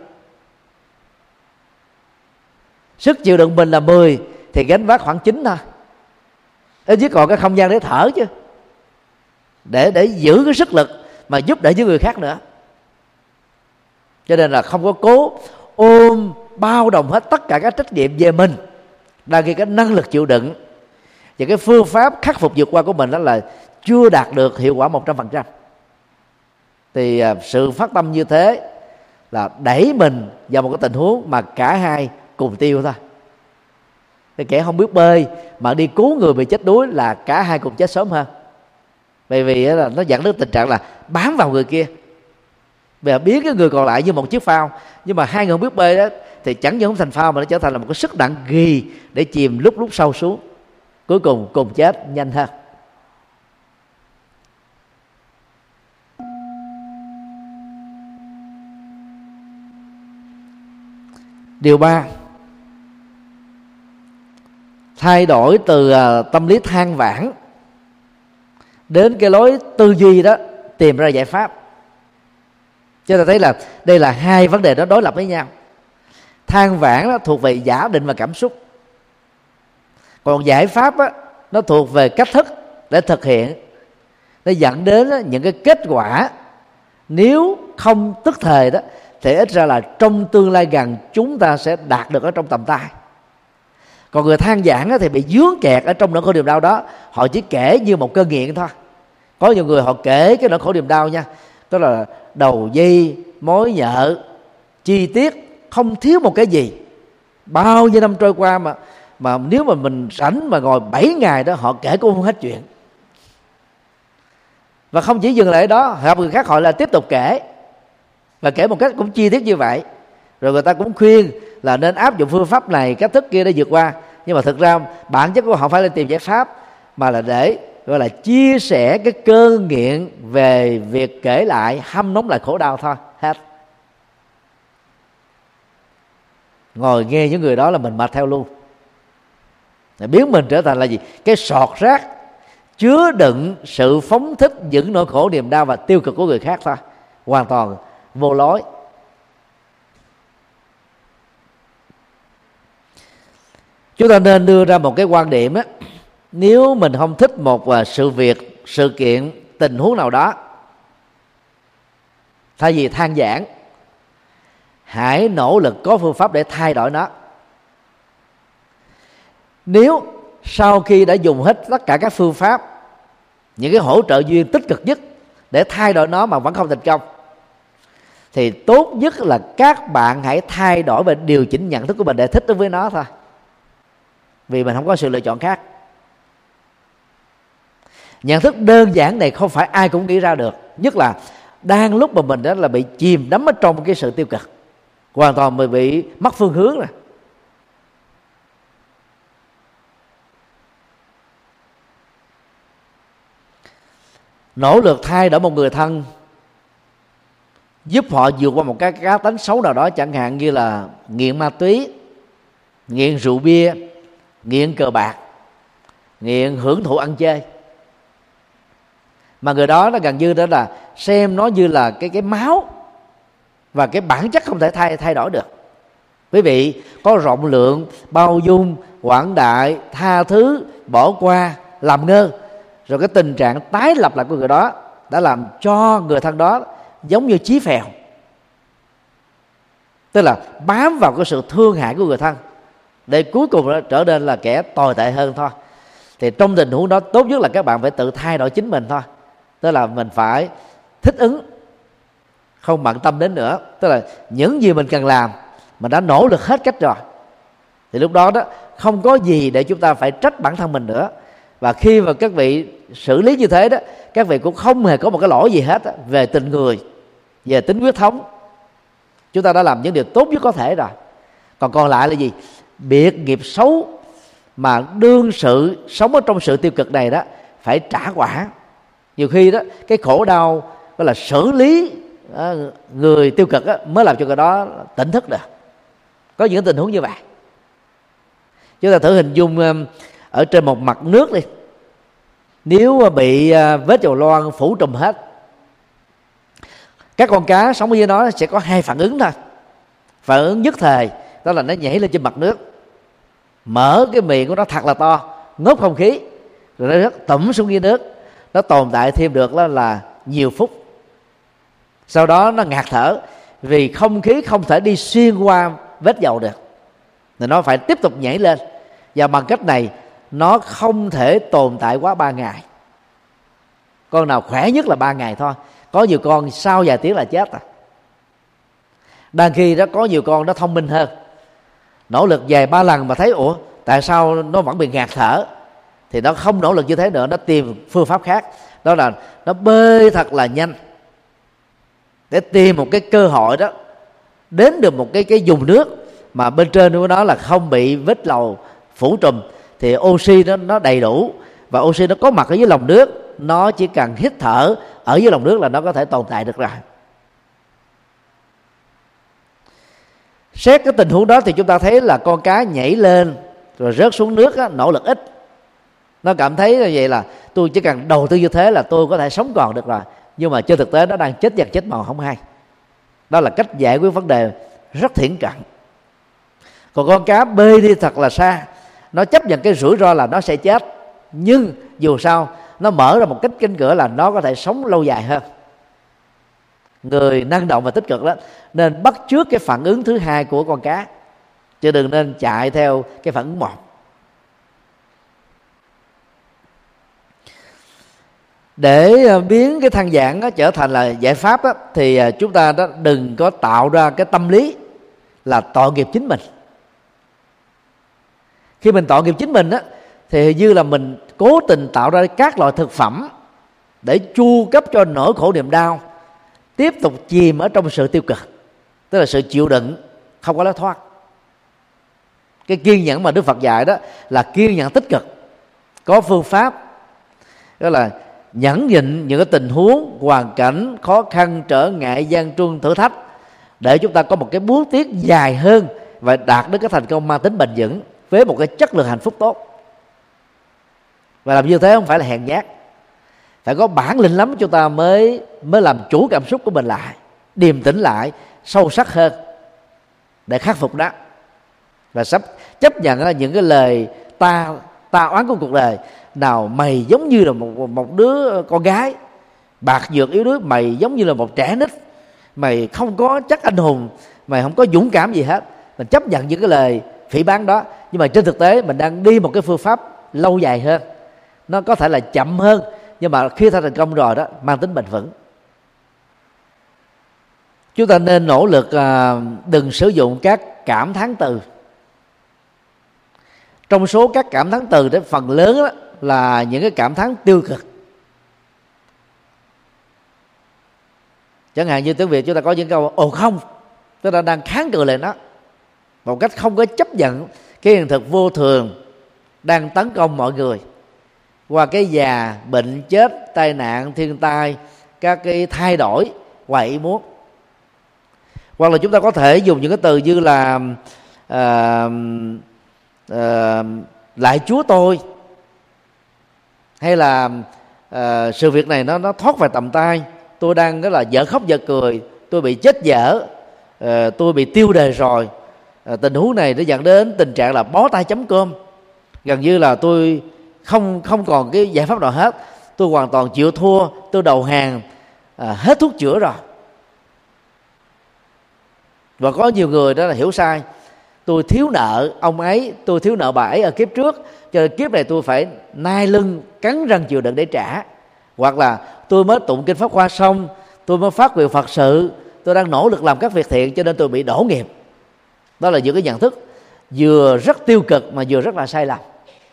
Sức chịu đựng mình là mười thì gánh vác khoảng chín thôi, ít nhất còn cái không gian để thở chứ, để để giữ cái sức lực mà giúp đỡ những người khác nữa. Cho nên là không có cố ôm bao đồng hết tất cả các trách nhiệm về mình, đang khi cái năng lực chịu đựng và cái phương pháp khắc phục vượt qua của mình đó là chưa đạt được hiệu quả một trăm phần trăm. Thì sự phát tâm như thế là đẩy mình vào một cái tình huống mà cả hai cùng tiêu thôi. Cái kẻ không biết bơi mà đi cứu người bị chết đuối là cả hai cùng chết sớm hơn. Bởi vì là nó dẫn đến tình trạng là bám vào người kia, và biến cái người còn lại như một chiếc phao. Nhưng mà hai người không biết bơi đó thì chẳng những không thành phao mà nó trở thành là một cái sức nặng ghì để chìm lúc lúc sâu xuống, cuối cùng cùng chết nhanh hơn. Điều ba, thay đổi từ tâm lý than vãn đến cái lối tư duy đó, tìm ra giải pháp. Cho ta thấy là đây là hai vấn đề đó đối lập với nhau. Than vãn đó thuộc về giả định và cảm xúc, còn giải pháp đó, nó thuộc về cách thức để thực hiện, nó dẫn đến những cái kết quả nếu không tức thời đó thì ít ra là trong tương lai gần chúng ta sẽ đạt được ở trong tầm tay. Còn người than vãn thì bị dướng kẹt ở trong nỗi khổ niềm đau đó, họ chỉ kể như một cơn nghiện thôi. Có nhiều người họ kể cái nỗi khổ niềm đau nha, tức là đầu dây mối nhợ chi tiết, không thiếu một cái gì. Bao nhiêu năm trôi qua mà mà nếu mà mình rảnh mà ngồi bảy ngày đó, họ kể cũng không hết chuyện. Và không chỉ dừng lại ở đó, gặp người khác họ là tiếp tục kể, và kể một cách cũng chi tiết như vậy. Rồi người ta cũng khuyên là nên áp dụng phương pháp này, cách thức kia để vượt qua. Nhưng mà thực ra bản chất của họ phải là tìm giải pháp, mà là để gọi là chia sẻ cái cơn nghiện về việc kể lại, hâm nóng lại khổ đau thôi, hết. Ngồi nghe những người đó là mình mệt theo luôn, để biến mình trở thành là gì? Cái sọt rác chứa đựng sự phóng thích những nỗi khổ niềm đau và tiêu cực của người khác thôi, hoàn toàn vô lối. Chúng ta nên đưa ra một cái quan điểm á, nếu mình không thích một sự việc, sự kiện, tình huống nào đó, thay vì than vãn, hãy nỗ lực có phương pháp để thay đổi nó. Nếu sau khi đã dùng hết tất cả các phương pháp, những cái hỗ trợ duyên tích cực nhất để thay đổi nó mà vẫn không thành công, thì tốt nhất là các bạn hãy thay đổi và điều chỉnh nhận thức của mình để thích ứng với nó thôi, vì mình không có sự lựa chọn khác. Nhận thức đơn giản này không phải ai cũng nghĩ ra được, nhất là đang lúc mà mình đó là bị chìm đắm ở trong cái sự tiêu cực, hoàn toàn mình bị mất phương hướng rồi. Nỗ lực thay đổi một người thân, giúp họ vượt qua một cái cá tính xấu nào đó, chẳng hạn như là nghiện ma túy, nghiện rượu bia, nghiện cờ bạc, nghiện hưởng thụ ăn chơi, mà người đó nó gần như đó là xem nó như là cái cái máu và cái bản chất không thể thay thay đổi được. Quý vị có rộng lượng, bao dung, quảng đại, tha thứ, bỏ qua, làm ngơ, rồi cái tình trạng tái lập lại của người đó đã làm cho người thân đó giống như chí phèo, tức là bám vào cái sự thương hại của người thân để cuối cùng nó trở nên là kẻ tồi tệ hơn thôi. Thì trong tình huống đó tốt nhất là các bạn phải tự thay đổi chính mình thôi, tức là mình phải thích ứng, không bận tâm đến nữa. Tức là những gì mình cần làm mình đã nỗ lực hết cách rồi, thì lúc đó đó không có gì để chúng ta phải trách bản thân mình nữa. Và khi mà các vị xử lý như thế đó, các vị cũng không hề có một cái lỗi gì hết đó, về tình người, về tính huyết thống. Chúng ta đã làm những điều tốt nhất có thể rồi. Còn còn lại là gì? Biệt nghiệp xấu mà đương sự sống ở trong sự tiêu cực này đó phải trả quả. Nhiều khi đó cái khổ đau gọi là xử lý người tiêu cực đó, mới làm cho người đó tỉnh thức được. Có những tình huống như vậy. Chúng ta thử hình dung ở trên một mặt nước đi, nếu bị vết dầu loang phủ trùm hết, các con cá sống ở dưới nó sẽ có hai phản ứng thôi. Phản ứng nhất thời đó là nó nhảy lên trên mặt nước, mở cái miệng của nó thật là to, ngốp không khí, rồi nó rớt tẩm xuống dưới nước. Nó tồn tại thêm được là, là nhiều phút. Sau đó nó ngạt thở, vì không khí không thể đi xuyên qua vết dầu được, thì nó phải tiếp tục nhảy lên. Và bằng cách này nó không thể tồn tại quá ba ngày. Con nào khỏe nhất là ba ngày thôi, có nhiều con sau vài tiếng là chết à. Đang khi đó có nhiều con nó thông minh hơn, nỗ lực vài ba lần mà thấy ủa tại sao nó vẫn bị ngạt thở, thì nó không nỗ lực như thế nữa, nó tìm phương pháp khác, đó là nó bơi thật là nhanh để tìm một cái cơ hội đó đến được một cái cái vùng nước mà bên trên của nó là không bị vết lầu phủ trùm, thì oxy nó nó đầy đủ và oxy nó có mặt ở dưới lòng nước, nó chỉ cần hít thở ở dưới lòng nước là nó có thể tồn tại được rồi. Xét cái tình huống đó thì chúng ta thấy là con cá nhảy lên rồi rớt xuống nước á, nỗ lực ít, nó cảm thấy như vậy là tôi chỉ cần đầu tư như thế là tôi có thể sống còn được rồi, nhưng mà trên thực tế nó đang chết dần chết mòn không hay. Đó là cách giải quyết vấn đề rất thiển cận. Còn con cá bơi đi thật là xa, nó chấp nhận cái rủi ro là nó sẽ chết, nhưng dù sao nó mở ra một cách cánh cửa là nó có thể sống lâu dài hơn. Người năng động và tích cực đó nên bắt chước cái phản ứng thứ hai của con cá, chứ đừng nên chạy theo cái phản ứng một. Để biến cái than giảng đó trở thành là giải pháp đó, thì chúng ta đó đừng có tạo ra cái tâm lý là tội nghiệp chính mình. Khi mình tội nghiệp chính mình đó, thì như là mình cố tình tạo ra các loại thực phẩm để chu cấp cho nỗi khổ niềm đau, tiếp tục chìm ở trong sự tiêu cực, tức là sự chịu đựng không có lối thoát. Cái kiên nhẫn mà Đức Phật dạy đó là kiên nhẫn tích cực, có phương pháp, đó là nhẫn nhịn những cái tình huống, hoàn cảnh khó khăn, trở ngại, gian truân, thử thách, để chúng ta có một cái bước tiến dài hơn và đạt đến cái thành công mang tính bền vững với một cái chất lượng hạnh phúc tốt. Và làm như thế không phải là hèn nhát, phải có bản lĩnh lắm chúng ta mới mới làm chủ cảm xúc của mình lại, điềm tĩnh lại, sâu sắc hơn để khắc phục đó, và sắp chấp nhận là những cái lời ta ta oán của cuộc đời. Nào mày giống như là một một đứa con gái bạc nhược yếu đuối, mày giống như là một trẻ nít, mày không có chất anh hùng, mày không có dũng cảm gì hết. Mình chấp nhận những cái lời phỉ báng đó, nhưng mà trên thực tế mình đang đi một cái phương pháp lâu dài hơn, nó có thể là chậm hơn, nhưng mà khi ta thành công rồi đó mang tính bền vững. Chúng ta nên nỗ lực à, đừng sử dụng các cảm thán từ. Trong số các cảm thán từ đó, phần lớn đó là những cái cảm thán tiêu cực. Chẳng hạn như tiếng Việt chúng ta có những câu ồ không, chúng ta đang kháng cự lại nó một cách không có chấp nhận cái hiện thực vô thường đang tấn công mọi người qua cái già, bệnh, chết, tai nạn, thiên tai, các cái thay đổi ngoài ý muốn. Hoặc là chúng ta có thể dùng những cái từ như là uh, uh, lại Chúa tôi, hay là uh, sự việc này nó nó thoát vào tầm tay, tôi đang rất là dở khóc dở cười, tôi bị chết dở, uh, tôi bị tiêu đề rồi, uh, tình huống này nó dẫn đến tình trạng là bó tay chấm cơm, gần như là tôi không không còn cái giải pháp nào hết, tôi hoàn toàn chịu thua, tôi đầu hàng, uh, hết thuốc chữa rồi. Và có nhiều người đó là hiểu sai, tôi thiếu nợ ông ấy, tôi thiếu nợ bà ấy ở kiếp trước, cho nên kiếp này tôi phải nai lưng cắn răng chịu đựng để trả. Hoặc là tôi mới tụng kinh Pháp Hoa xong, tôi mới phát nguyện Phật sự, tôi đang nỗ lực làm các việc thiện cho nên tôi bị đổ nghiệp. Đó là những cái nhận thức vừa rất tiêu cực mà vừa rất là sai lầm.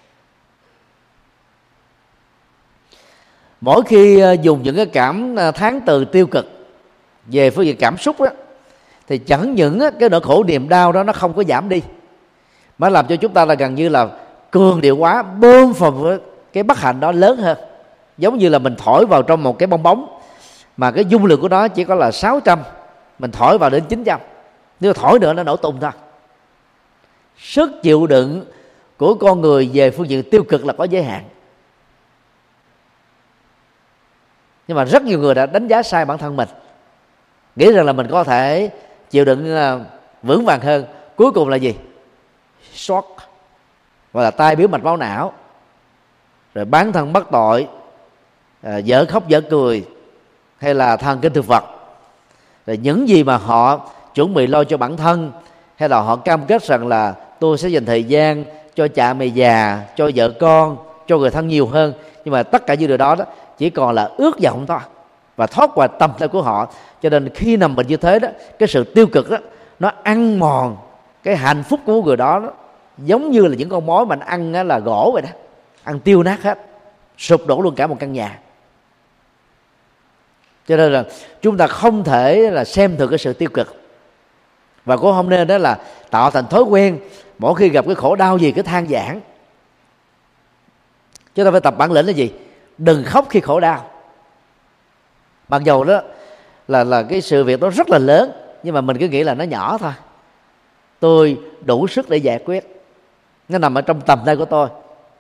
Mỗi khi dùng những cái cảm thán từ tiêu cực về phương diện cảm xúc đó, thì chẳng những cái nỗi khổ niềm đau đó nó không có giảm đi, mà làm cho chúng ta là gần như là cường điệu quá, bơm phần cái bất hạnh đó lớn hơn. Giống như là mình thổi vào trong một cái bong bóng mà cái dung lượng của nó chỉ có là sáu trăm, mình thổi vào đến chín trăm, nếu thổi nữa nó nổ tung thôi. Sức chịu đựng của con người về phương diện tiêu cực là có giới hạn. Nhưng mà rất nhiều người đã đánh giá sai bản thân mình, nghĩ rằng là mình có thể chịu đựng vững vàng hơn. Cuối cùng là gì? Shock, gọi là tai biến mạch máu não, rồi bán thân bắt tội, à, dở khóc dở cười, hay là thần kinh thực vật. Rồi những gì mà họ chuẩn bị lo cho bản thân, hay là họ cam kết rằng là tôi sẽ dành thời gian cho cha mẹ già, cho vợ con, cho người thân nhiều hơn, nhưng mà tất cả những điều đó, đó chỉ còn là ước vọng thôi và thoát ngoài tầm tay của họ. Cho nên khi nằm bệnh như thế đó, cái sự tiêu cực đó nó ăn mòn cái hạnh phúc của người đó, đó giống như là những con mối mà ăn là gỗ vậy đó, ăn tiêu nát hết, sụp đổ luôn cả một căn nhà. Cho nên là chúng ta không thể là xem thường cái sự tiêu cực, và cũng không nên đó là tạo thành thói quen mỗi khi gặp cái khổ đau gì cứ than vãn. Chúng ta phải tập bản lĩnh là gì? Đừng khóc khi khổ đau. Mặc dù đó là là cái sự việc đó rất là lớn, nhưng mà mình cứ nghĩ là nó nhỏ thôi, tôi đủ sức để giải quyết, nó nằm ở trong tầm tay của tôi.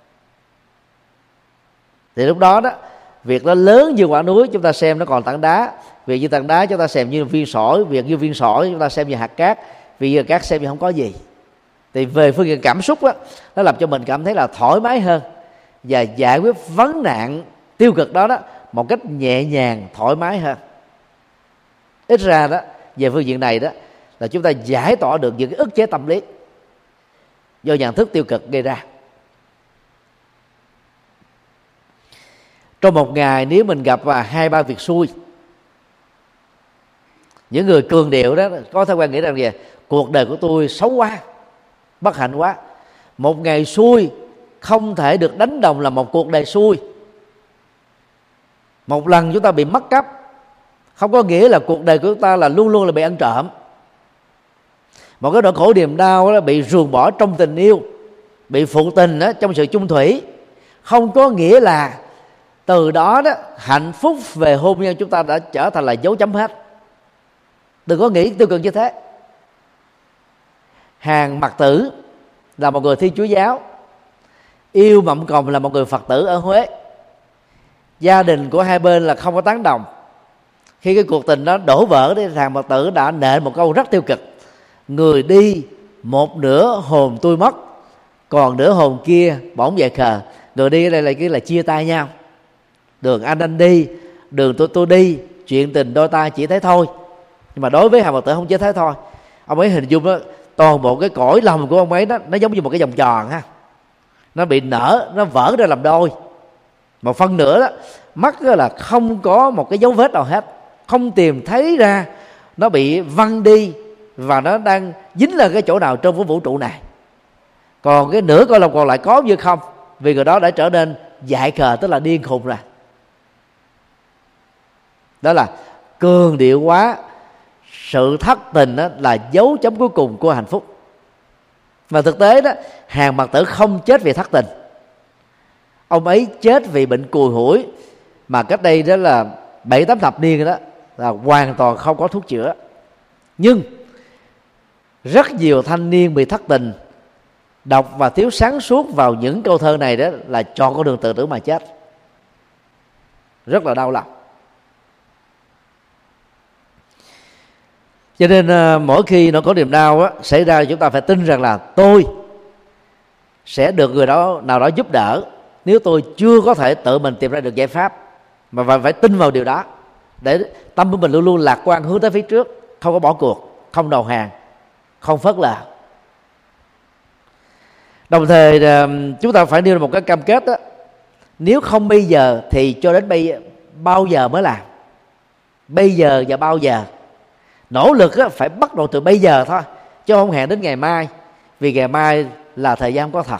Thì lúc đó đó, việc nó lớn như quả núi chúng ta xem nó còn tảng đá, việc như tảng đá chúng ta xem như viên sỏi, việc như viên sỏi chúng ta xem như hạt cát, việc như hạt cát xem như không có gì. Thì về phương diện cảm xúc á, nó làm cho mình cảm thấy là thoải mái hơn và giải quyết vấn nạn tiêu cực đó đó một cách nhẹ nhàng, thoải mái hơn. Ít ra đó, về phương diện này đó là chúng ta giải tỏa được những cái ức chế tâm lý do nhận thức tiêu cực gây ra. Trong một ngày nếu mình gặp và hai ba việc xui, những người cường điệu đó có thói quen nghĩ rằng kìa, cuộc đời của tôi xấu quá, bất hạnh quá. Một ngày xui không thể được đánh đồng là một cuộc đời xui. Một lần chúng ta bị mất cắp không có nghĩa là cuộc đời của chúng ta là luôn luôn là bị ăn trộm. Một cái nỗi khổ niềm đau đó, bị ruồng bỏ trong tình yêu, bị phụ tình đó, trong sự chung thủy, không có nghĩa là từ đó đó hạnh phúc về hôn nhân chúng ta đã trở thành là dấu chấm hết. Đừng có nghĩ tiêu cực như thế. Hàng Mặc Tử là một người Thiên Chúa giáo, Yêu Mộng Còng là một người Phật tử ở Huế. Gia đình của hai bên là không có tán đồng. Khi cái cuộc tình đó đổ vỡ thì Hàng Mặc Tử đã nện một câu rất tiêu cực: người đi một nửa hồn tôi mất, còn nửa hồn kia bỗng dậy khờ. Người đi đây là cái là chia tay nhau. Đường anh anh đi, đường tôi tôi đi, chuyện tình đôi ta chỉ thấy thôi. Nhưng mà đối với Hàng Mặc Tử không chỉ thấy thôi. Ông ấy hình dung đó, toàn bộ cái cõi lòng của ông ấy đó, nó giống như một cái vòng tròn ha, nó bị nở, nó vỡ ra làm đôi. Một phân nữa đó, mắt đó là không có một cái dấu vết nào hết, không tìm thấy ra nó bị văng đi và nó đang dính lên cái chỗ nào trong cái vũ trụ này. Còn cái nửa coi lòng còn lại có như không, vì người đó đã trở nên dại khờ, tức là điên khùng rồi. Đó là cường điệu quá sự thất tình đó là dấu chấm cuối cùng của hạnh phúc. Và thực tế đó, Hàng Mặc Tử không chết vì thất tình. Ông ấy chết vì bệnh cùi hủi mà cách đây đó là bảy tám thập niên đó là hoàn toàn không có thuốc chữa. Nhưng rất nhiều thanh niên bị thất tình đọc và thiếu sáng suốt vào những câu thơ này đó là chọn con đường tự tử mà chết. Rất là đau lòng. Cho nên mỗi khi nó có niềm đau á, xảy ra, chúng ta phải tin rằng là tôi sẽ được người đó nào đó giúp đỡ nếu tôi chưa có thể tự mình tìm ra được giải pháp. Mà phải tin vào điều đó để tâm của mình luôn luôn lạc quan hướng tới phía trước, không có bỏ cuộc, không đầu hàng, không phớt lờ. Đồng thời chúng ta phải đưa ra một cái cam kết đó, nếu không bây giờ thì cho đến bây bao giờ mới làm. Bây giờ và bao giờ. Nỗ lực á, phải bắt đầu từ bây giờ thôi, chứ không hẹn đến ngày mai, vì ngày mai là thời gian không có thật.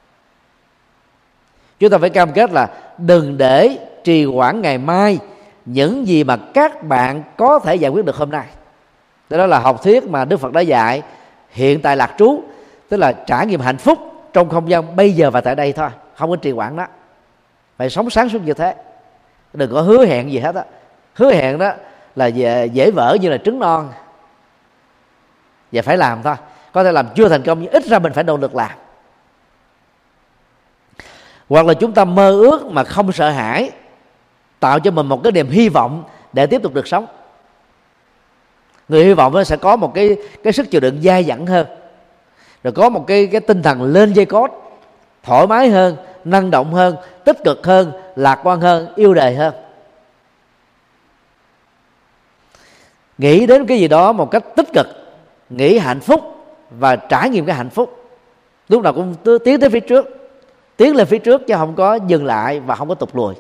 Chúng ta phải cam kết là đừng để trì hoãn ngày mai những gì mà các bạn có thể giải quyết được hôm nay. Đó là học thuyết mà Đức Phật đã dạy, hiện tại lạc trú, tức là trải nghiệm hạnh phúc trong không gian bây giờ và tại đây thôi, không có trì hoãn đó. Phải sống sáng suốt như thế, đừng có hứa hẹn gì hết á. Hứa hẹn đó là dễ, dễ vỡ như là trứng non, và phải làm thôi. Có thể làm chưa thành công nhưng ít ra mình phải nỗ lực làm. Hoặc là chúng ta mơ ước mà không sợ hãi, tạo cho mình một cái niềm hy vọng để tiếp tục được sống. Người hy vọng nó sẽ có một cái cái sức chịu đựng dai dẳng hơn, rồi có một cái cái tinh thần lên dây cót, thoải mái hơn, năng động hơn, tích cực hơn, lạc quan hơn, yêu đời hơn. Nghĩ đến cái gì đó một cách tích cực, nghĩ hạnh phúc và trải nghiệm cái hạnh phúc, lúc nào cũng tiến tới phía trước, tiến lên phía trước chứ không có dừng lại và không có tụt lùi.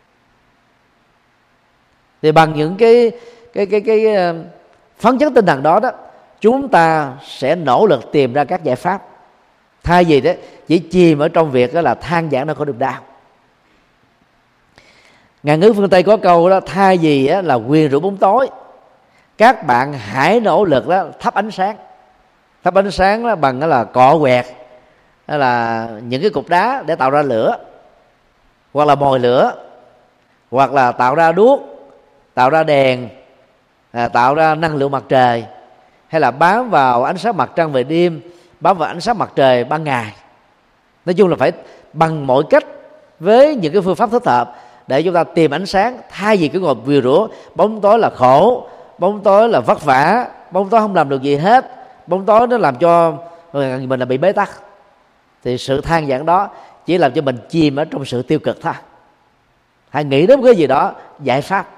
Thì bằng những cái cái cái cái, cái phấn chấn tinh thần đó đó, chúng ta sẽ nỗ lực tìm ra các giải pháp, thay vì đó chỉ chìm ở trong việc đó là than vãn nó có được đau. Ngạn ngữ phương Tây có câu đó, thay vì á, là quyền rủa bóng tối, các bạn hãy nỗ lực đó thắp ánh sáng. Thắp ánh sáng đó bằng đó là cọ quẹt, hay là những cái cục đá để tạo ra lửa, hoặc là mồi lửa, hoặc là tạo ra đuốc, tạo ra đèn, à, tạo ra năng lượng mặt trời, hay là bám vào ánh sáng mặt trăng về đêm, bám vào ánh sáng mặt trời ban ngày. Nói chung là phải bằng mọi cách với những cái phương pháp thích hợp để chúng ta tìm ánh sáng, thay vì cứ ngồi vừa rủa bóng tối là khổ, bóng tối là vất vả, bóng tối không làm được gì hết, bóng tối nó làm cho mình là bị bế tắc. Thì sự than vãn đó chỉ làm cho mình chìm ở trong sự tiêu cực thôi. Hãy nghĩ đến cái gì đó giải pháp.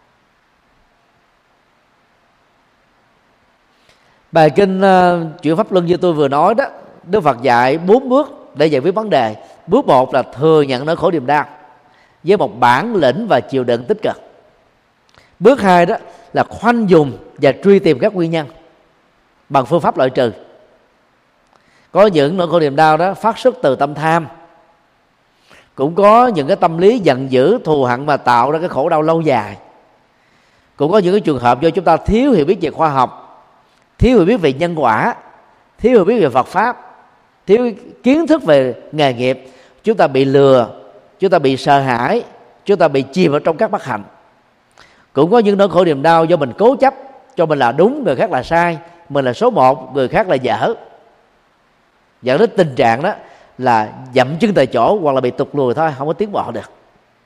Bài kinh uh, Chuyển Pháp Luân như tôi vừa nói đó, Đức Phật dạy bốn bước để giải quyết vấn đề. Bước một là thừa nhận nỗi khổ niềm đau với một bản lĩnh và chịu đựng tích cực. Bước hai đó là khoanh dùng và truy tìm các nguyên nhân bằng phương pháp loại trừ. Có những nỗi khổ niềm đau đó phát xuất từ tâm tham, cũng có những cái tâm lý giận dữ, thù hận mà tạo ra cái khổ đau lâu dài. Cũng có những cái trường hợp do chúng ta thiếu hiểu biết về khoa học, thiếu hiểu biết về nhân quả, thiếu hiểu biết về Phật pháp, thiếu kiến thức về nghề nghiệp, chúng ta bị lừa, chúng ta bị sợ hãi, chúng ta bị chìm ở trong các bất hạnh. Cũng có những nỗi khổ niềm đau do mình cố chấp cho mình là đúng, người khác là sai, mình là số một, người khác là dở, dẫn đến tình trạng đó là dậm chân tại chỗ hoặc là bị tụt lùi thôi, không có tiến bộ được.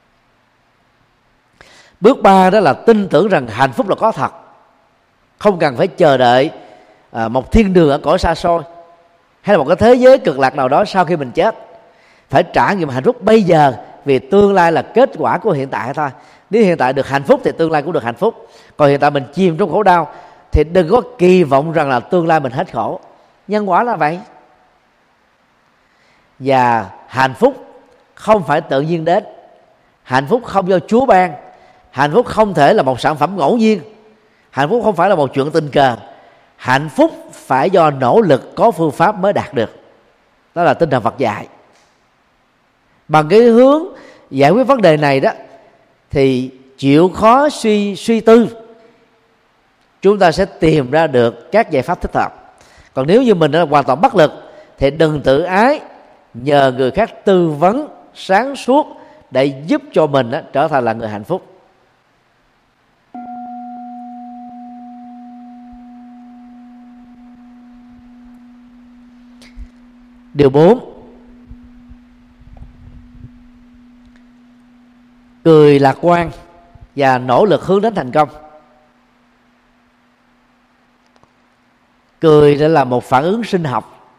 Bước ba đó là tin tưởng rằng hạnh phúc là có thật, không cần phải chờ đợi à, một thiên đường ở cõi xa xôi, hay là một cái thế giới cực lạc nào đó sau khi mình chết. Phải trải nghiệm hạnh phúc bây giờ, vì tương lai là kết quả của hiện tại thôi. Nếu hiện tại được hạnh phúc thì tương lai cũng được hạnh phúc. Còn hiện tại mình chìm trong khổ đau thì đừng có kỳ vọng rằng là tương lai mình hết khổ. Nhân quả là vậy. Và hạnh phúc không phải tự nhiên đến, hạnh phúc không do Chúa ban, hạnh phúc không thể là một sản phẩm ngẫu nhiên, hạnh phúc không phải là một chuyện tình cờ. Hạnh phúc phải do nỗ lực có phương pháp mới đạt được. Đó là tinh thần Phật dạy. Bằng cái hướng giải quyết vấn đề này đó, thì chịu khó suy suy tư, chúng ta sẽ tìm ra được các giải pháp thích hợp. Còn nếu như mình là hoàn toàn bất lực thì đừng tự ái, nhờ người khác tư vấn sáng suốt để giúp cho mình đó, trở thành là người hạnh phúc. Điều bốn, cười lạc quan và nỗ lực hướng đến thành công. Cười đã là một phản ứng sinh học,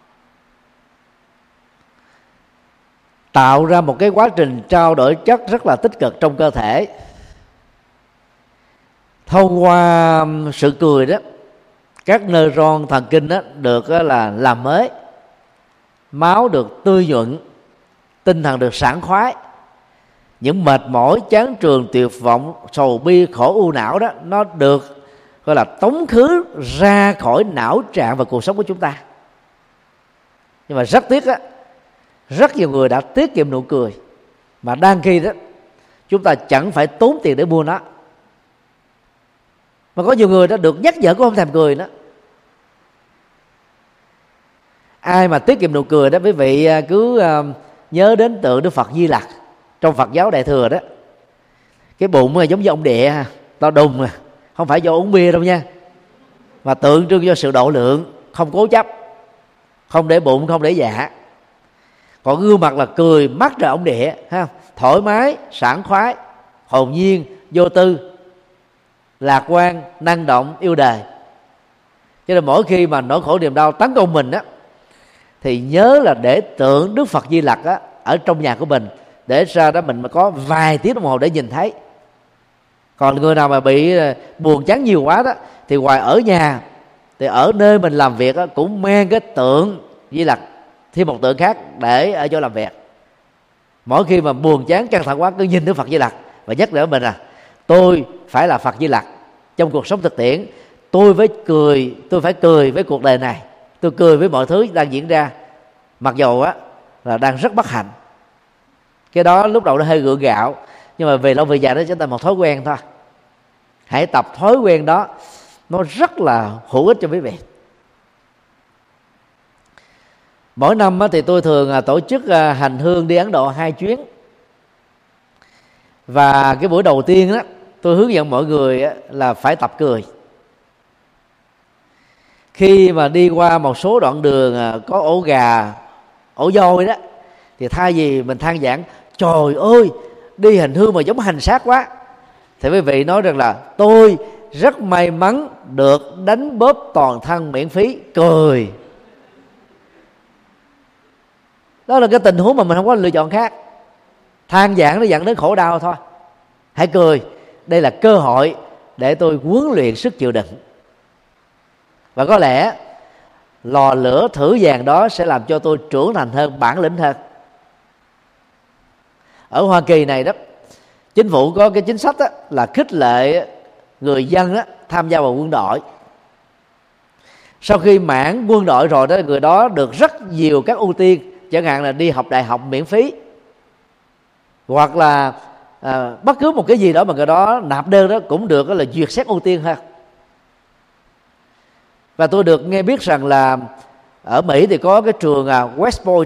tạo ra một cái quá trình trao đổi chất rất là tích cực trong cơ thể. Thông qua sự cười đó, các neuron thần kinh đó được là làm mới, máu được tươi nhuận, tinh thần được sảng khoái. Những mệt mỏi, chán chường, tuyệt vọng, sầu bi, khổ u não đó, nó được gọi là tống khứ ra khỏi não trạng và cuộc sống của chúng ta. Nhưng mà rất tiếc á, rất nhiều người đã tiết kiệm nụ cười, mà đang khi đó chúng ta chẳng phải tốn tiền để mua nó. Mà có nhiều người đã được nhắc nhở cũng không thèm cười đó. Ai mà tiết kiệm nụ cười đó, quý vị cứ nhớ đến tượng Đức Phật Di Lặc trong Phật giáo Đại Thừa đó. Cái bụng giống như ông địa, to đùng, không phải do uống bia đâu nha, mà tượng trưng cho sự độ lượng, không cố chấp, không để bụng, không để dạ. Còn gương mặt là cười mắt ra ông địa, ha, thoải mái, sảng khoái, hồn nhiên, vô tư, lạc quan, năng động, yêu đời. Cho nên mỗi khi mà nỗi khổ niềm đau tấn công mình á, thì nhớ là để tượng Đức Phật Di Lặc á ở trong nhà của mình, để ra đó mình mà có vài tiếng đồng hồ để nhìn thấy. Còn người nào mà bị buồn chán nhiều quá đó, thì ngoài ở nhà thì ở nơi mình làm việc á, cũng mang cái tượng Di Lặc, thêm một tượng khác để ở chỗ làm việc. Mỗi khi mà buồn chán căng thẳng quá, cứ nhìn Đức Phật Di Lặc và nhắc nhở mình là tôi phải là Phật Di Lặc trong cuộc sống thực tiễn. Tôi với cười, tôi phải cười với cuộc đời này, tôi cười với mọi thứ đang diễn ra, mặc dầu á là đang rất bất hạnh. Cái đó lúc đầu nó hơi gượng gạo, nhưng mà về lâu về dài đó chúng ta một thói quen thôi. Hãy tập thói quen đó, nó rất là hữu ích cho quý vị. Mỗi năm thì tôi thường tổ chức hành hương đi Ấn Độ hai chuyến. Và cái buổi đầu tiên đó, tôi hướng dẫn mọi người là phải tập cười. Khi mà đi qua một số đoạn đường có ổ gà, ổ voi đó, thì thay vì mình than vãn trời ơi đi hành hương mà giống hành xác quá, thì quý vị nói rằng là tôi rất may mắn được đánh bóp toàn thân miễn phí, cười. Đó là cái tình huống mà mình không có lựa chọn khác. Than vãn nó dẫn đến khổ đau thôi. Hãy cười, đây là cơ hội để tôi huấn luyện sức chịu đựng. Và có lẽ lò lửa thử vàng đó sẽ làm cho tôi trưởng thành hơn, bản lĩnh hơn. Ở Hoa Kỳ này đó, chính phủ có cái chính sách đó, là khích lệ người dân đó, tham gia vào quân đội. Sau khi mãn quân đội rồi đó, người đó được rất nhiều các ưu tiên, chẳng hạn là đi học đại học miễn phí, hoặc là à, bất cứ một cái gì đó mà người đó nạp đơn đó cũng được đó là duyệt xét ưu tiên ha. Và tôi được nghe biết rằng là ở Mỹ thì có cái trường à, West Point,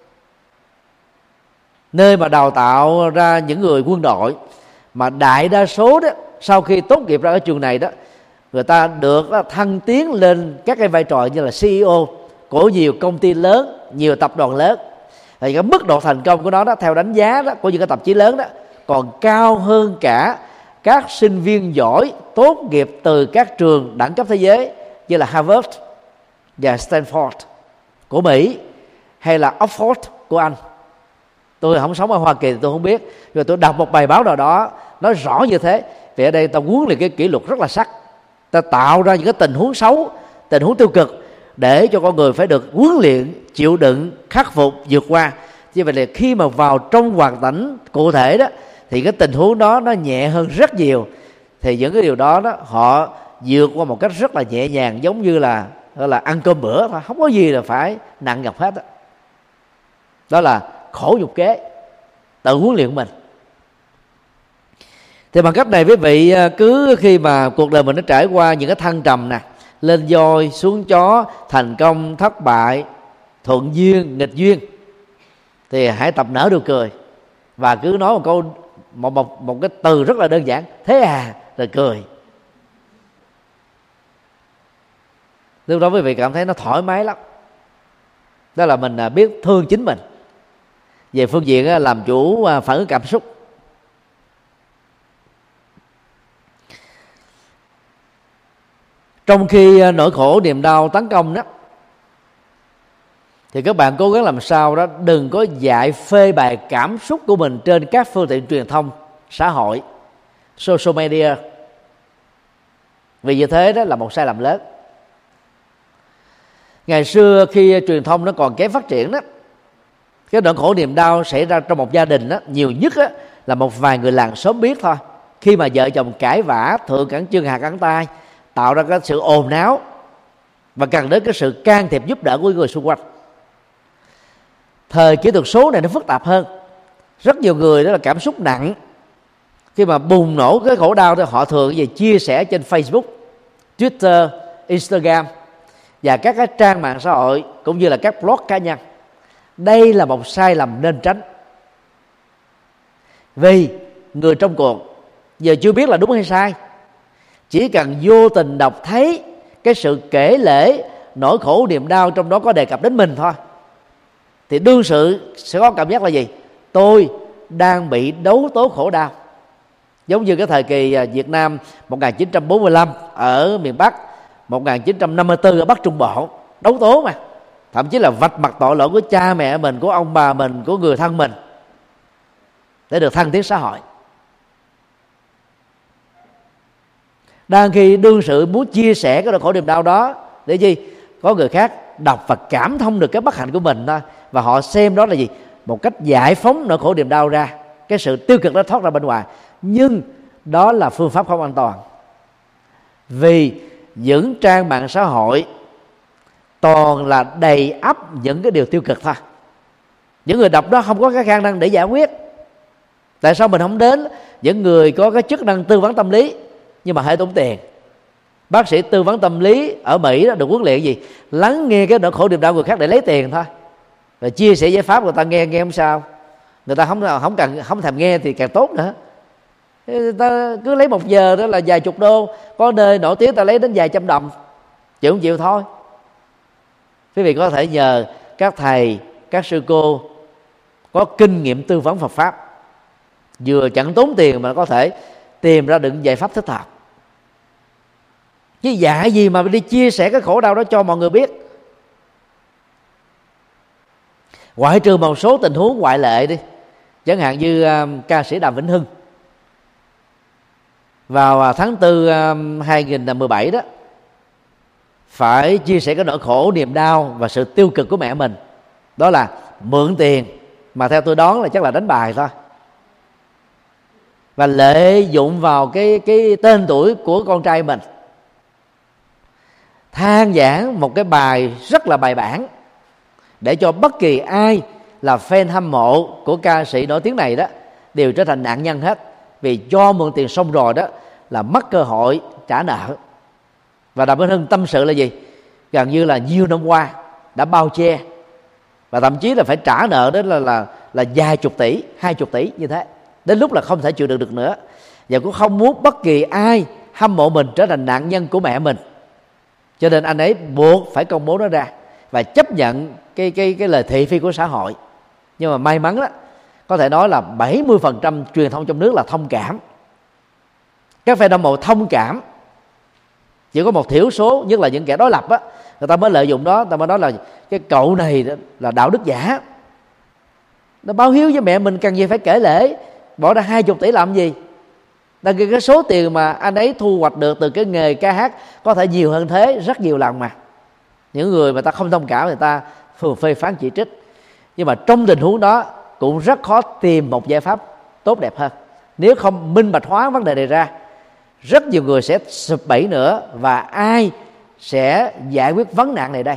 nơi mà đào tạo ra những người quân đội, mà đại đa số đó sau khi tốt nghiệp ra ở trường này đó, người ta được đó, thăng tiến lên các cái vai trò như là xê e ô của nhiều công ty lớn, nhiều tập đoàn lớn. Thì cái mức độ thành công của nó đó, theo đánh giá đó của những cái tạp chí lớn đó, còn cao hơn cả các sinh viên giỏi tốt nghiệp từ các trường đẳng cấp thế giới như là Harvard và Stanford của Mỹ, hay là Oxford của Anh. Tôi không sống ở Hoa Kỳ thì tôi không biết, nhưng tôi đọc một bài báo nào đó nói rõ như thế. Vì ở đây ta huấn luyện cái kỷ luật rất là sắc, ta tạo ra những cái tình huống xấu, tình huống tiêu cực để cho con người phải được huấn luyện, chịu đựng, khắc phục, vượt qua. Như vậy là khi mà vào trong hoàn cảnh cụ thể đó, thì cái tình huống đó nó nhẹ hơn rất nhiều. Thì những cái điều đó, đó họ vượt qua một cách rất là nhẹ nhàng, giống như là là ăn cơm bữa thôi, không có gì là phải nặng nhọc hết đó. Đó là khổ nhục kế, tự huấn luyện mình. Thì bằng cách này quý vị cứ khi mà cuộc đời mình nó trải qua những cái thăng trầm nè, lên voi xuống chó, thành công thất bại, thuận duyên nghịch duyên, thì hãy tập nở nụ cười và cứ nói một câu một một một cái từ rất là đơn giản, thế à, rồi cười. Lúc đó quý vị cảm thấy nó thoải mái lắm. Đó là mình biết thương chính mình về phương diện làm chủ phản ứng cảm xúc. Trong khi nỗi khổ niềm đau tấn công đó, thì các bạn cố gắng làm sao đó đừng có dạy phê bày cảm xúc của mình trên các phương tiện truyền thông xã hội, social media. Vì như thế đó là một sai lầm lớn. Ngày xưa khi truyền thông nó còn kém phát triển đó, cái nỗi khổ niềm đau xảy ra trong một gia đình đó, nhiều nhất đó, là một vài người làng xóm biết thôi. Khi mà vợ chồng cãi vã, thượng cẳng chân hạ cẳng tay, tạo ra cái sự ồn náo và cần đến cái sự can thiệp giúp đỡ của người xung quanh. Thời kỹ thuật số này nó phức tạp hơn. Rất nhiều người đó là cảm xúc nặng, khi mà bùng nổ cái khổ đau thì họ thường về chia sẻ trên Facebook, Twitter, Instagram và các cái trang mạng xã hội cũng như là các blog cá nhân. Đây là một sai lầm nên tránh. Vì người trong cuộc giờ chưa biết là đúng hay sai, chỉ cần vô tình đọc thấy cái sự kể lể nỗi khổ niềm đau trong đó có đề cập đến mình thôi, thì đương sự sẽ có cảm giác là gì? Tôi đang bị đấu tố khổ đau. Giống như cái thời kỳ Việt Nam một nghìn chín trăm bốn mươi lăm ở miền Bắc, một nghìn chín trăm năm mươi tư ở Bắc Trung Bộ, đấu tố mà, thậm chí là vạch mặt tội lỗi của cha mẹ mình, của ông bà mình, của người thân mình để được thăng tiến xã hội. Đang khi đương sự muốn chia sẻ cái nỗi khổ niềm đau đó để gì? Có người khác đọc và cảm thông được cái bất hạnh của mình thôi, và họ xem đó là gì? Một cách giải phóng nỗi khổ niềm đau ra, cái sự tiêu cực đó thoát ra bên ngoài. Nhưng đó là phương pháp không an toàn, vì những trang mạng xã hội toàn là đầy ắp những cái điều tiêu cực thôi. Những người đọc đó không có cái khả năng để giải quyết, Tại sao mình không đến những người có cái chức năng tư vấn tâm lý nhưng mà hơi tốn tiền? Bác sĩ tư vấn tâm lý ở Mỹ đó được huấn luyện gì? Lắng nghe cái nỗi khổ niềm đau người khác để lấy tiền thôi, rồi chia sẻ giải pháp, người ta nghe nghe không sao, người ta không không cần không thèm nghe thì càng tốt nữa. Người ta cứ lấy một giờ đó là vài chục đô, có nơi nổi tiếng ta lấy đến vài trăm đồng, chịu không chịu thôi. Quý vị có thể nhờ các thầy, các sư cô có kinh nghiệm tư vấn Phật pháp, vừa chẳng tốn tiền mà có thể tìm ra được giải pháp thích hợp. Chứ dạy gì mà đi chia sẻ cái khổ đau đó cho mọi người biết. Ngoại trừ một số tình huống ngoại lệ đi, chẳng hạn như uh, ca sĩ Đàm Vĩnh Hưng vào tháng tư uh, hai nghìn mười bảy đó phải chia sẻ cái nỗi khổ niềm đau và sự tiêu cực của mẹ mình, đó là mượn tiền, mà theo tôi đoán là chắc là đánh bài thôi, và lợi dụng vào cái cái tên tuổi của con trai mình, than giảng một cái bài rất là bài bản để cho bất kỳ ai là fan hâm mộ của ca sĩ nổi tiếng này đó đều trở thành nạn nhân hết. Vì cho mượn tiền xong rồi đó là mất cơ hội trả nợ. Và Đàm Vĩnh Hưng tâm sự là gì? Gần như là nhiều năm qua đã bao che, và thậm chí là phải trả nợ đến là là là vài chục tỷ, hai chục tỷ như thế, đến lúc là không thể chịu đựng được nữa, và cũng không muốn bất kỳ ai hâm mộ mình trở thành nạn nhân của mẹ mình. Cho nên anh ấy buộc phải công bố nó ra và chấp nhận cái cái cái lời thị phi của xã hội. Nhưng mà may mắn đó, có thể nói là bảy mươi phần trăm truyền thông trong nước là thông cảm. Các fan hâm mộ thông cảm, chỉ có một thiểu số, nhất là những kẻ đối lập á, người ta mới lợi dụng đó, người ta mới nói là cái cậu này là đạo đức giả, nó báo hiếu với mẹ mình, cần gì phải kể lễ, bỏ ra hai chục tỷ làm gì? Đằng kia cái số tiền mà anh ấy thu hoạch được từ cái nghề ca hát có thể nhiều hơn thế rất nhiều lần mà. Những người mà ta không thông cảm, người ta thường phê phán chỉ trích. Nhưng mà trong tình huống đó cũng rất khó tìm một giải pháp tốt đẹp hơn. Nếu không minh bạch hóa vấn đề này ra, rất nhiều người sẽ sụp bẫy nữa, và ai sẽ giải quyết vấn nạn này đây?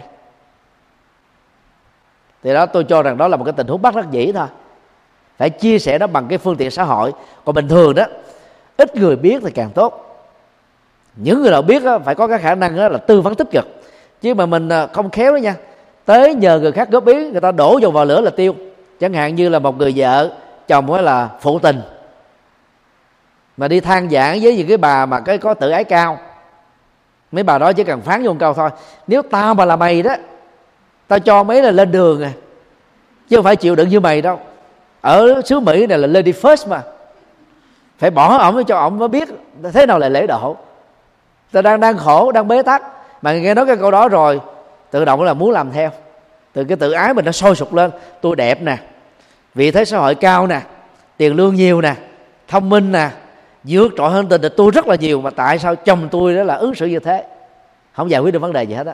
Thì đó, tôi cho rằng đó là một cái tình huống bất đắc dĩ thôi. Phải chia sẻ nó bằng cái phương tiện xã hội. Còn bình thường đó, ít người biết thì càng tốt. Những người nào biết đó, phải có cái khả năng đó là tư vấn tích cực. Chứ mà mình không khéo đó nha, tới nhờ người khác góp ý, người ta đổ dầu vào lửa là tiêu. Chẳng hạn như là một người vợ, chồng ấy là phụ tình, mà đi than giảng với những cái bà mà cái có tự ái cao, mấy bà đó chỉ cần phán vô một câu thôi: nếu tao mà là mày đó, tao cho mấy là lên đường à, chứ không phải chịu đựng như mày đâu. Ở xứ Mỹ này là lady first mà, phải bỏ ổng cho ổng mới biết thế nào là lễ độ. Ta đang đang khổ, đang bế tắc, mà nghe nói cái câu đó rồi tự động là muốn làm theo. Từ cái tự ái mình nó sôi sục lên: tôi đẹp nè, vị thế xã hội cao nè, tiền lương nhiều nè, thông minh nè, vượt trội hơn tình địch tôi rất là nhiều, mà tại sao chồng tôi đó là ứng xử như thế, không giải quyết được vấn đề gì hết á.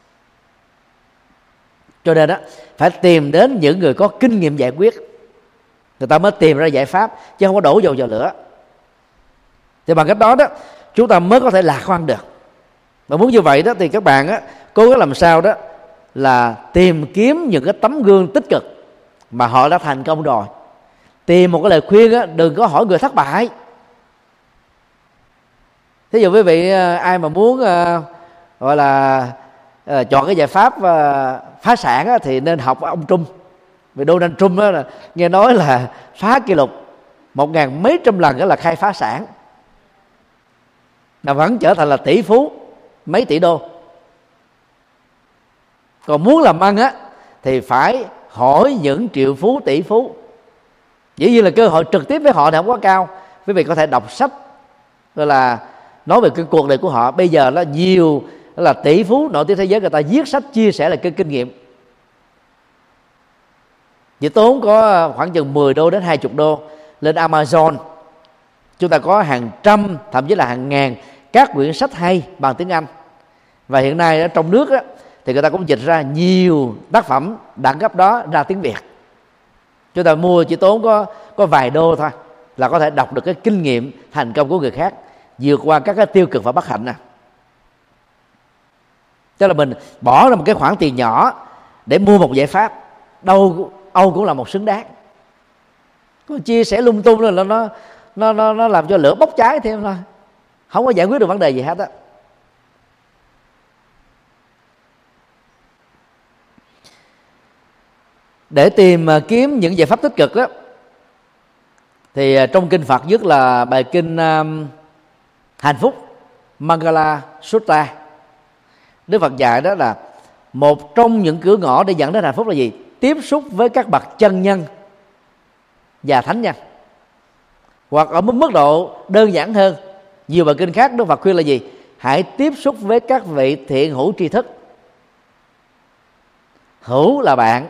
Cho nên đó, phải tìm đến những người có kinh nghiệm giải quyết, người ta mới tìm ra giải pháp, chứ không có đổ dầu vào lửa. Thì bằng cách đó đó, chúng ta mới có thể lạc quan được. Mà muốn như vậy đó thì các bạn á, cố gắng làm sao đó là tìm kiếm những cái tấm gương tích cực mà họ đã thành công rồi. Tìm một cái lời khuyên á, đừng có hỏi người thất bại. Thí dụ quý vị ai mà muốn uh, gọi là uh, chọn cái giải pháp uh, phá sản á, thì nên học ông Trump. Vì Donald Trump á, là, nghe nói là phá kỷ lục một ngàn mấy trăm lần đó là khai phá sản, mà vẫn trở thành là tỷ phú mấy tỷ đô. Còn muốn làm ăn á thì phải hỏi những triệu phú, tỷ phú. Dĩ nhiên là cơ hội trực tiếp với họ thì không quá cao. Quý vị có thể đọc sách gọi là nói về cái cuộc đời của họ. Bây giờ là nhiều là tỷ phú nổi tiếng thế giới, người ta viết sách chia sẻ lại cái kinh nghiệm. Chỉ tốn có khoảng chừng mười đô đến hai mươi đô lên Amazon, chúng ta có hàng trăm, thậm chí là hàng ngàn các quyển sách hay bằng tiếng Anh. Và hiện nay ở trong nước á, thì người ta cũng dịch ra nhiều tác phẩm đẳng cấp đó ra tiếng Việt. Chúng ta mua chỉ tốn có có vài đô thôi là có thể đọc được cái kinh nghiệm thành công của người khác, vượt qua các cái tiêu cực và bất hạnh nè. Tức là mình bỏ ra một cái khoản tiền nhỏ để mua một giải pháp, đâu Âu cũng là một xứng đáng. Còn chia sẻ lung tung là nó nó nó nó làm cho lửa bốc cháy thêm thôi, không có giải quyết được vấn đề gì hết á. Để tìm kiếm những giải pháp tích cực đó, thì trong kinh Phật, nhất là bài kinh um, hạnh phúc Mangala Sutta, Đức Phật dạy đó là một trong những cửa ngõ để dẫn đến hạnh phúc là gì? Tiếp xúc với các bậc chân nhân và thánh nhân. Hoặc ở mức độ đơn giản hơn, nhiều bài kinh khác Đức Phật khuyên là gì? Hãy tiếp xúc với các vị thiện hữu tri thức. Hữu là bạn,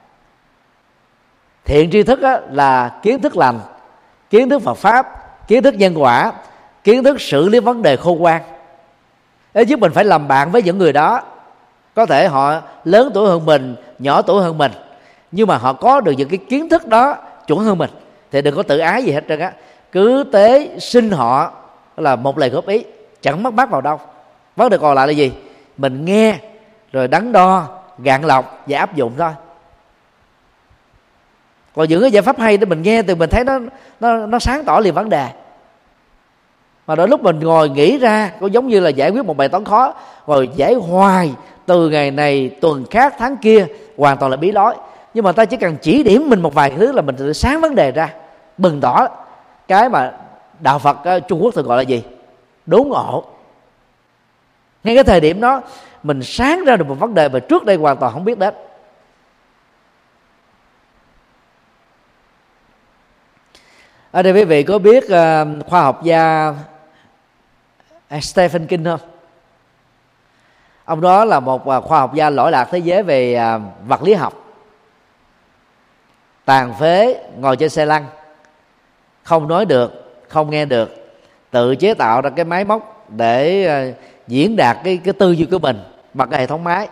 thiện tri thức là kiến thức lành, kiến thức Phật pháp, kiến thức nhân quả, kiến thức xử lý vấn đề khôn ngoan. Để giúp mình phải làm bạn với những người đó. Có thể họ lớn tuổi hơn mình, nhỏ tuổi hơn mình, nhưng mà họ có được những cái kiến thức đó chuẩn hơn mình, thì đừng có tự ái gì hết trơn á. Cứ tế xin họ là một lời góp ý, chẳng mất mát vào đâu. Vấn đề còn lại là gì? Mình nghe rồi đắn đo, gạn lọc và áp dụng thôi. Còn những cái giải pháp hay để mình nghe thì mình thấy nó nó nó sáng tỏ liền vấn đề. Mà đôi lúc mình ngồi nghĩ ra có giống như là giải quyết một bài toán khó, rồi giải hoài từ ngày này tuần khác tháng kia, hoàn toàn là bí lối. Nhưng mà ta chỉ cần chỉ điểm mình một vài thứ là mình sẽ sáng vấn đề ra, bừng tỏ cái mà đạo Phật Trung Quốc thường gọi là gì? Đốn ngộ. Ngay cái thời điểm đó mình sáng ra được một vấn đề mà trước đây hoàn toàn không biết đến. Ở đây quý vị có biết uh, khoa học gia Stephen King không? Ông đó là một uh, khoa học gia lỗi lạc thế giới về uh, vật lý học. Tàn phế, ngồi trên xe lăn, không nói được, không nghe được, tự chế tạo ra cái máy móc để uh, diễn đạt cái, cái tư duy của mình bằng cái hệ thống máy,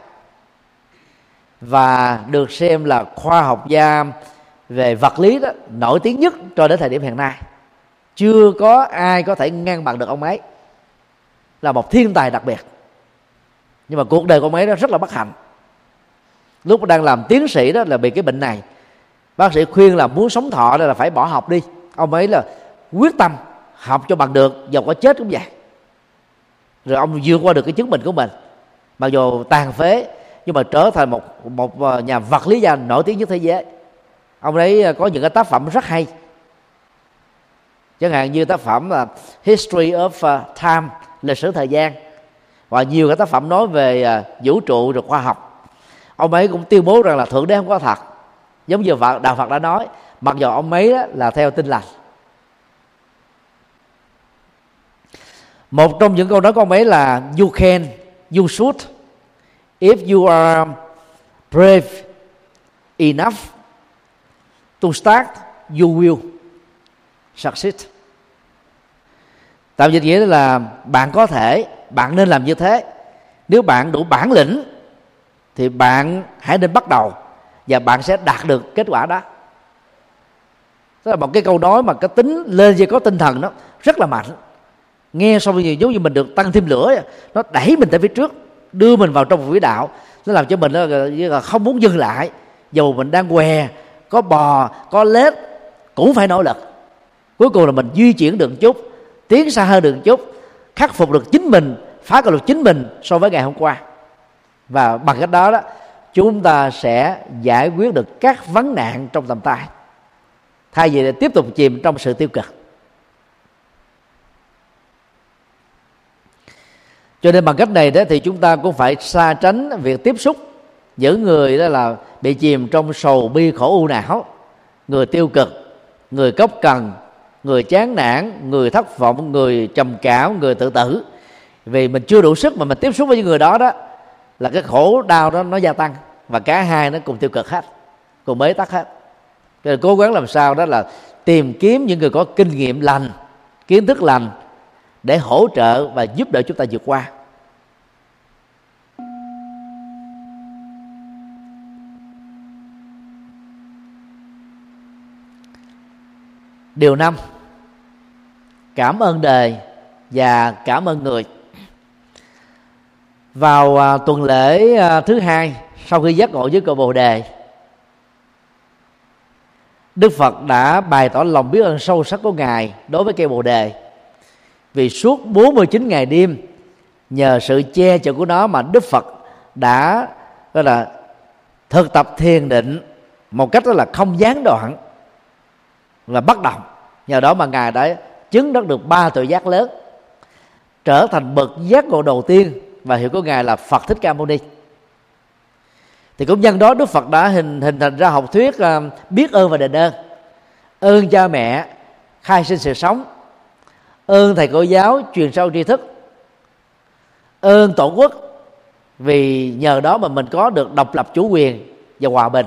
và được xem là khoa học gia về vật lý đó nổi tiếng nhất cho đến thời điểm hiện nay. Chưa có ai có thể ngang bằng được ông ấy, là một thiên tài đặc biệt. Nhưng mà cuộc đời của ông ấy đó rất là bất hạnh. Lúc đang làm tiến sĩ đó là bị cái bệnh này. Bác sĩ khuyên là muốn sống thọ là phải bỏ học đi. Ông ấy là quyết tâm học cho bằng được, dầu có chết cũng vậy. Rồi ông vượt qua được cái chứng bệnh của mình, mặc dù tàn phế, nhưng mà trở thành một một nhà vật lý gia nổi tiếng nhất thế giới. Ông ấy có những cái tác phẩm rất hay, chẳng hạn như tác phẩm là History of Time, lịch sử thời gian, và nhiều cái tác phẩm nói về vũ trụ rồi khoa học. Ông ấy cũng tuyên bố rằng là Thượng Đế không có thật, giống như Đạo Phật đã nói, mặc dù ông ấy là theo Tin Lành. Một trong những câu nói của ông ấy là You can, you should, if you are brave enough to start, you will succeed. Tạm dịch nghĩa là bạn có thể, bạn nên làm như thế. Nếu bạn đủ bản lĩnh thì bạn hãy nên bắt đầu, và bạn sẽ đạt được kết quả đó. Đó là một cái câu nói mà cái tính lên dây có tinh thần đó rất là mạnh. Nghe xong rồi giống như mình được tăng thêm lửa, nó đẩy mình tới phía trước, đưa mình vào trong một quỹ đạo. Nó làm cho mình là không muốn dừng lại, dù mình đang què, có bò, có lết, cũng phải nỗ lực. Cuối cùng là mình di chuyển được một chút, tiến xa hơn được một chút, khắc phục được chính mình, phá cờ được chính mình so với ngày hôm qua. Và bằng cách đó đó, chúng ta sẽ giải quyết được các vấn nạn trong tầm tay, thay vì tiếp tục chìm trong sự tiêu cực. Cho nên bằng cách này đó thì chúng ta cũng phải xa tránh việc tiếp xúc những người đó là bị chìm trong sầu bi khổ u não, người tiêu cực, người cốc cần, người chán nản, người thất vọng, người trầm cảm, người tự tử. Vì mình chưa đủ sức mà mình tiếp xúc với những người đó đó, là cái khổ đau đó nó gia tăng, và cả hai nó cùng tiêu cực hết, cùng bế tắc hết. Cho nên cố gắng làm sao đó là tìm kiếm những người có kinh nghiệm lành, kiến thức lành để hỗ trợ và giúp đỡ chúng ta vượt qua. Điều năm, cảm ơn đời và cảm ơn người. Vào à, tuần lễ à, thứ hai sau khi giác ngộ với cội Bồ Đề, Đức Phật đã bày tỏ lòng biết ơn sâu sắc của Ngài đối với cây Bồ Đề, vì suốt bốn mươi chín ngày đêm nhờ sự che chở của nó mà Đức Phật đã gọi là thực tập thiền định một cách đó là không gián đoạn và bất động. Nhờ đó mà Ngài đã chứng đắc được ba tuệ giác lớn, trở thành bậc giác ngộ đầu tiên, và hiệu của Ngài là Phật Thích Ca Mâu Ni. Thì cũng nhân đó Đức Phật đã hình hình thành ra học thuyết uh, biết ơn và đền ơn. Ơn cha mẹ khai sinh sự sống, ơn thầy cô giáo truyền sâu tri thức, ơn tổ quốc vì nhờ đó mà mình có được độc lập chủ quyền và hòa bình,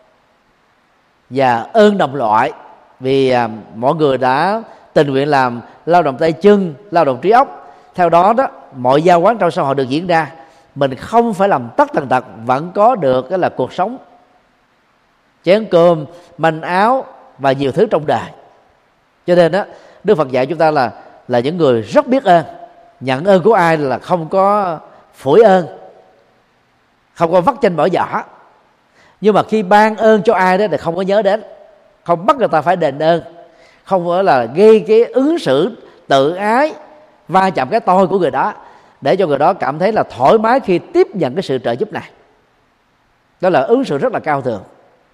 và ơn đồng loại vì uh, mọi người đã tình nguyện làm lao động tay chân, lao động trí óc. Theo đó đó mọi giao quán trong xã hội được diễn ra, mình không phải làm tất tần tật, vẫn có được cái là cuộc sống, chén cơm, manh áo và nhiều thứ trong đời. Cho nên đó Đức Phật dạy chúng ta là là những người rất biết ơn. Nhận ơn của ai là không có phủi ơn, không có vắt chanh bỏ giỏ. Nhưng mà khi ban ơn cho ai đó thì không có nhớ đến, không bắt người ta phải đền ơn, không phải là gây cái ứng xử tự ái, va chạm cái tôi của người đó, để cho người đó cảm thấy là thoải mái khi tiếp nhận cái sự trợ giúp này. Đó là ứng xử rất là cao thượng.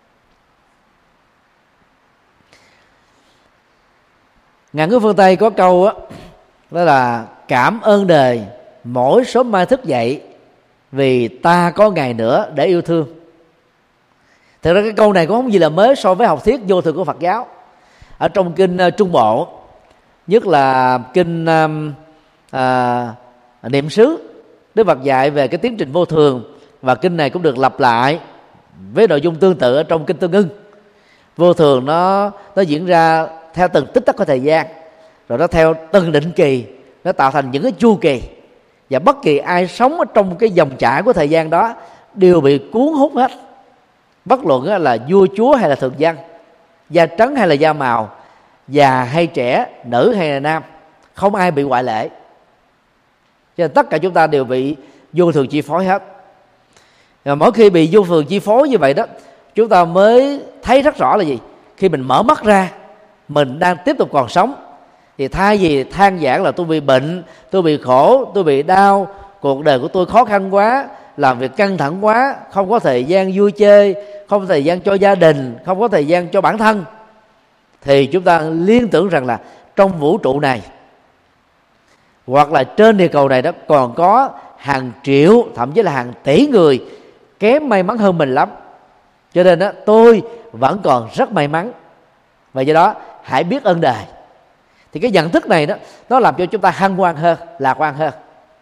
Ngạn ngữ phương Tây có câu đó, đó là cảm ơn đời mỗi sớm mai thức dậy, vì ta có ngày nữa để yêu thương. Thực ra cái câu này cũng không gì là mới so với học thuyết vô thường của Phật giáo. Ở trong kinh uh, Trung Bộ, nhất là kinh uh, uh, Niệm xứ, Đức Phật dạy về cái tiến trình vô thường, và kinh này cũng được lặp lại với nội dung tương tự ở trong kinh Tương Ưng. Vô thường nó nó diễn ra theo từng tích tắc của thời gian, rồi nó theo từng định kỳ, nó tạo thành những cái chu kỳ, và bất kỳ ai sống ở trong cái dòng chảy của thời gian đó đều bị cuốn hút hết, bất luận là vua chúa hay là thường dân, da trắng hay là da màu, già hay trẻ, nữ hay là nam, không ai bị ngoại lệ. Cho nên tất cả chúng ta đều bị vô thường chi phối hết. Và mỗi khi bị vô thường chi phối như vậy đó, chúng ta mới thấy rất rõ là gì? Khi mình mở mắt ra, mình đang tiếp tục còn sống, thì thay vì than vãn là tôi bị bệnh, tôi bị khổ, tôi bị đau, cuộc đời của tôi khó khăn quá, làm việc căng thẳng quá, không có thời gian vui chơi, không có thời gian cho gia đình, không có thời gian cho bản thân, thì chúng ta liên tưởng rằng là trong vũ trụ này hoặc là trên địa cầu này đó còn có hàng triệu, thậm chí là hàng tỷ người kém may mắn hơn mình lắm. Cho nên đó tôi vẫn còn rất may mắn, và do đó hãy biết ơn đời. Thì cái nhận thức này đó, nó làm cho chúng ta hân hoan hơn, lạc quan hơn.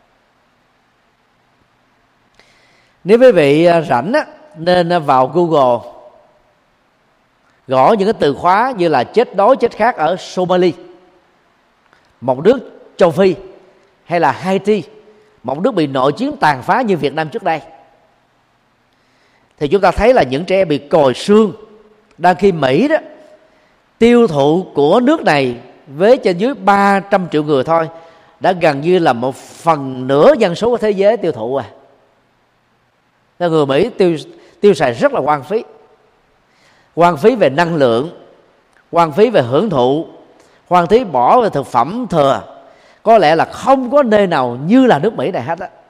Nếu quý vị rảnh á, nên vào Google gõ những cái từ khóa như là chết đói chết khát ở Somalia, một nước châu Phi, hay là Haiti, một nước bị nội chiến tàn phá như Việt Nam trước đây, thì chúng ta thấy là những trẻ bị còi xương, đang khi Mỹ đó tiêu thụ của nước này với trên dưới ba trăm triệu người thôi đã gần như là một phần nửa dân số của thế giới tiêu thụ à. Nên người Mỹ tiêu tiêu xài rất là hoang phí, hoang phí về năng lượng, hoang phí về hưởng thụ, hoang phí bỏ về thực phẩm thừa. Có lẽ là không có nơi nào như là nước Mỹ này hết á.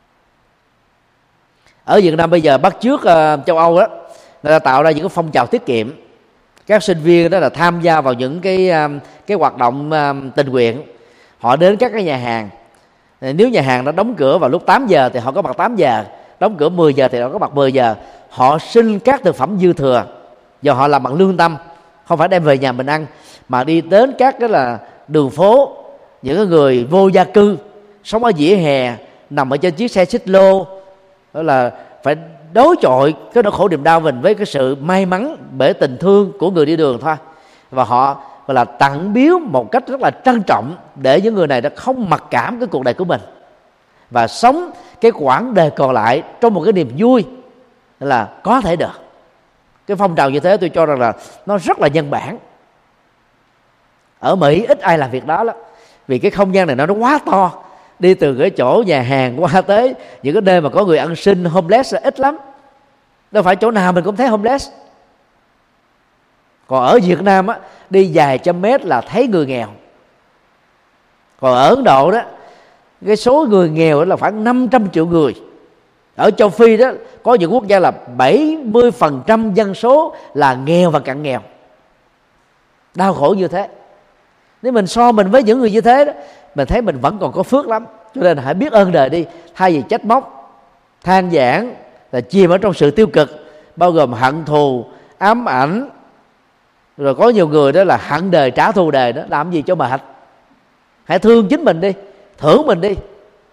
Ở Việt Nam bây giờ bắt chước uh, châu Âu đó, người ta tạo ra những cái phong trào tiết kiệm. Các sinh viên đó là tham gia vào những cái uh, cái hoạt động uh, tình nguyện. Họ đến các cái nhà hàng. Nếu nhà hàng nó đóng cửa vào lúc tám giờ thì họ có mặt tám giờ, đóng cửa mười giờ thì họ có mặt mười giờ. Họ xin các thực phẩm dư thừa, và họ làm bằng lương tâm, không phải đem về nhà mình ăn, mà đi đến các cái là đường phố, những người vô gia cư sống ở vỉa hè, nằm ở trên chiếc xe xích lô, đó là phải đối chọi cái nỗi khổ niềm đau mình với cái sự may mắn bởi tình thương của người đi đường thôi. Và họ gọi là tặng biếu một cách rất là trân trọng, để những người này đã không mặc cảm cái cuộc đời của mình và sống cái quãng đời còn lại trong một cái niềm vui là có thể được. Cái phong trào như thế tôi cho rằng là nó rất là nhân bản. Ở Mỹ ít ai làm việc đó lắm, vì cái không gian này nó quá to, đi từ cái chỗ nhà hàng qua tới những cái nơi mà có người ăn xin homeless là ít lắm. Đâu phải chỗ nào mình cũng thấy homeless. Còn ở Việt Nam á, đi vài trăm mét là thấy người nghèo. Còn ở Ấn Độ đó, cái số người nghèo là khoảng năm trăm triệu người. Ở châu Phi đó, có những quốc gia là bảy mươi phần trăm dân số là nghèo và cận nghèo. Đau khổ như thế. Nếu mình so mình với những người như thế đó, mình thấy mình vẫn còn có phước lắm. Cho nên hãy biết ơn đời đi, thay vì trách móc, than vãn, là chìm ở trong sự tiêu cực, bao gồm hận thù, ám ảnh. Rồi có nhiều người đó là hận đời trả thù đời, đó làm gì cho mệt. Hãy thương chính mình đi, thưởng mình đi.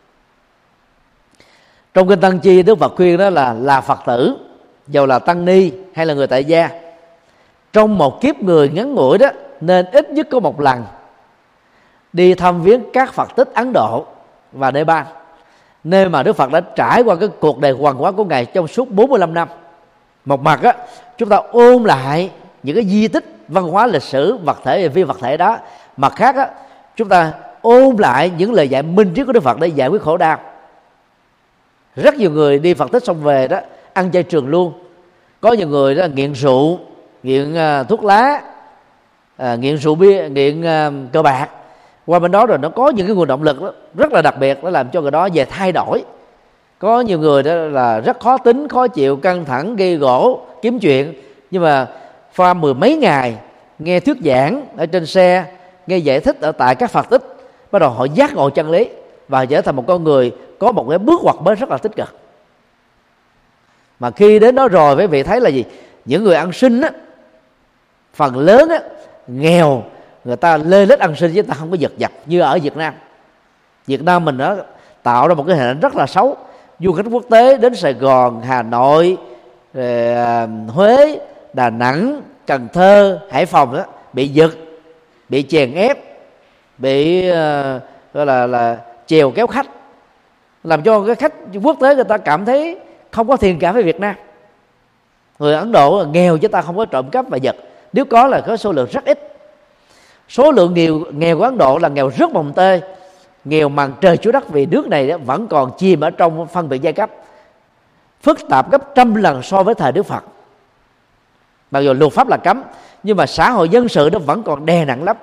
Trong kinh Tăng Chi, Đức Phật khuyên đó là là Phật tử, dầu là tăng ni hay là người tại gia, trong một kiếp người ngắn ngủi đó, nên ít nhất có một lần đi thăm viếng các Phật tích Ấn Độ và Nepal, nơi mà Đức Phật đã trải qua cái cuộc đời hoàng hóa của Ngài trong suốt bốn mươi lăm năm. Một mặt á, chúng ta ôn lại những cái di tích văn hóa lịch sử vật thể và phi vật thể đó. Mặt khác á, chúng ta ôn lại những lời dạy minh triết của Đức Phật để giải quyết khổ đau. Rất nhiều người đi Phật tích xong về đó ăn chay trường luôn. Có nhiều người đó nghiện rượu, nghiện uh, thuốc lá, uh, nghiện rượu bia, nghiện uh, cờ bạc. Qua bên đó rồi nó có những cái nguồn động lực đó, rất là đặc biệt, nó làm cho người đó về thay đổi. Có nhiều người đó là rất khó tính, khó chịu, căng thẳng, gây gổ, kiếm chuyện, nhưng mà qua mười mấy ngày nghe thuyết giảng ở trên xe, nghe giải thích ở tại các Phật tích, bắt đầu họ giác ngộ chân lý và trở thành một con người có một cái bước ngoặt mới rất là tích cực. Mà khi đến đó rồi, quý vị thấy là gì? Những người ăn xin á, phần lớn á, nghèo, người ta lê lết ăn xin chứ ta không có giật giật như ở Việt Nam. Việt Nam mình nó tạo ra một cái hình ảnh rất là xấu. Du khách quốc tế đến Sài Gòn, Hà Nội, rồi, à, Huế, Đà Nẵng, Cần Thơ, Hải Phòng đó, bị giật, bị chèn ép, bị uh, gọi là là chèo kéo khách, làm cho cái khách quốc tế người ta cảm thấy không có thiện cảm với Việt Nam. Người Ấn Độ nghèo chứ ta không có trộm cắp và giật, nếu có là có số lượng rất ít. Số lượng nghèo nghèo của Ấn Độ là nghèo rất mồng tơi, nghèo màn trời chúa đất, vì nước này đó vẫn còn chìm ở trong phân biệt giai cấp, phức tạp gấp trăm lần so với thời Đức Phật. Mặc dù luật pháp là cấm, nhưng mà xã hội dân sự nó vẫn còn đè nặng lắm.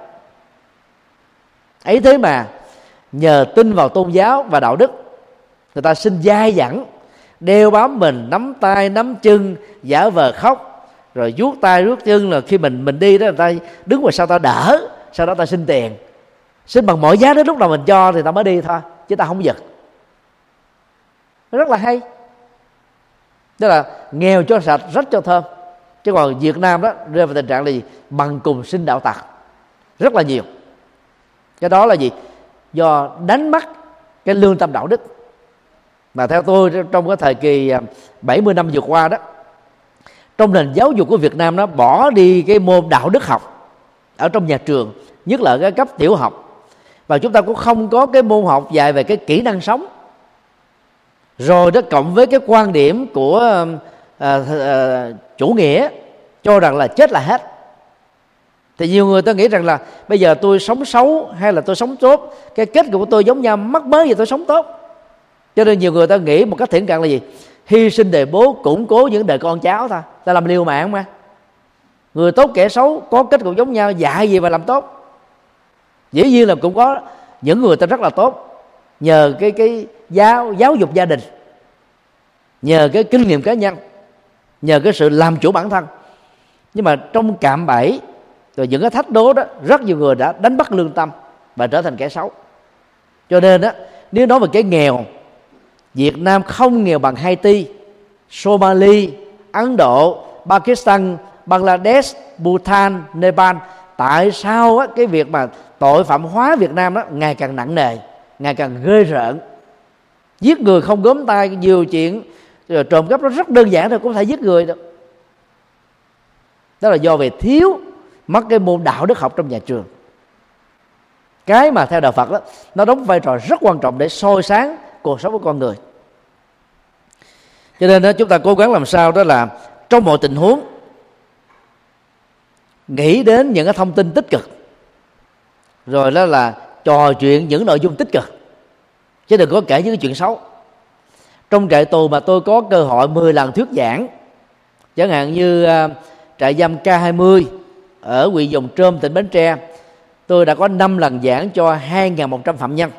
Ấy thế mà nhờ tin vào tôn giáo và đạo đức, người ta xin dai dẳng, đeo bám mình, nắm tay nắm chân, giả vờ khóc, rồi vuốt tay vuốt chân, là khi mình mình đi đó, người ta đứng ngoài sau ta đỡ, sau đó ta xin tiền, xin bằng mọi giá, đến lúc nào mình cho thì ta mới đi thôi, chứ ta không giật. Nó rất là hay. Tức là nghèo cho sạch, rách cho thơm. Chứ còn Việt Nam đó rơi vào tình trạng là gì? Bằng cùng sinh đạo tặc rất là nhiều. Cái đó là gì? Do đánh mất cái lương tâm đạo đức. Mà theo tôi, trong cái thời kỳ bảy mươi năm vừa qua đó, trong nền giáo dục của Việt Nam nó bỏ đi cái môn đạo đức học ở trong nhà trường, nhất là cái cấp tiểu học, và chúng ta cũng không có cái môn học dạy về cái kỹ năng sống. Rồi đó, cộng với cái quan điểm của à, à, chủ nghĩa cho rằng là chết là hết, thì nhiều người ta nghĩ rằng là bây giờ tôi sống xấu hay là tôi sống tốt, cái kết cục của tôi giống nhau, mắc mới gì tôi sống tốt. Cho nên nhiều người ta nghĩ một cách thiển cận là gì? Hy sinh đời bố, củng cố những đời con cháu thôi. Ta làm liều mạng mà. Người tốt kẻ xấu có kết cục giống nhau, dạy gì mà làm tốt. Dĩ nhiên là cũng có những người ta rất là tốt nhờ cái cái giáo giáo dục gia đình, nhờ cái kinh nghiệm cá nhân, nhờ cái sự làm chủ bản thân. Nhưng mà trong cạm bẫy rồi những cái thách đố đó, rất nhiều người đã đánh bắt lương tâm và trở thành kẻ xấu. Cho nên đó, nếu nói về cái nghèo, Việt Nam không nghèo bằng Haiti, Somalia, Ấn Độ, Pakistan, Bangladesh, Bhutan, Nepal. Tại sao á, cái việc mà tội phạm hóa Việt Nam đó ngày càng nặng nề, ngày càng ghê rợn? Giết người không gớm tay, nhiều chuyện rồi trộm cắp nó rất đơn giản thôi, cũng có thể giết người được. Đó là do về thiếu mất cái môn đạo đức học trong nhà trường. Cái mà theo đạo Phật đó, nó đóng vai trò rất quan trọng để soi sáng cuộc sống của con người. Cho nên đó, chúng ta cố gắng làm sao đó là trong mọi tình huống nghĩ đến những cái thông tin tích cực, rồi đó là trò chuyện những nội dung tích cực, chứ đừng có kể những cái chuyện xấu. Trong trại tù mà tôi có cơ hội mười lần thuyết giảng, chẳng hạn như uh, trại giam K hai mươi, ở huyện Giồng Trôm, tỉnh Bến Tre, tôi đã có năm lần giảng cho hai nghìn một trăm phạm nhân,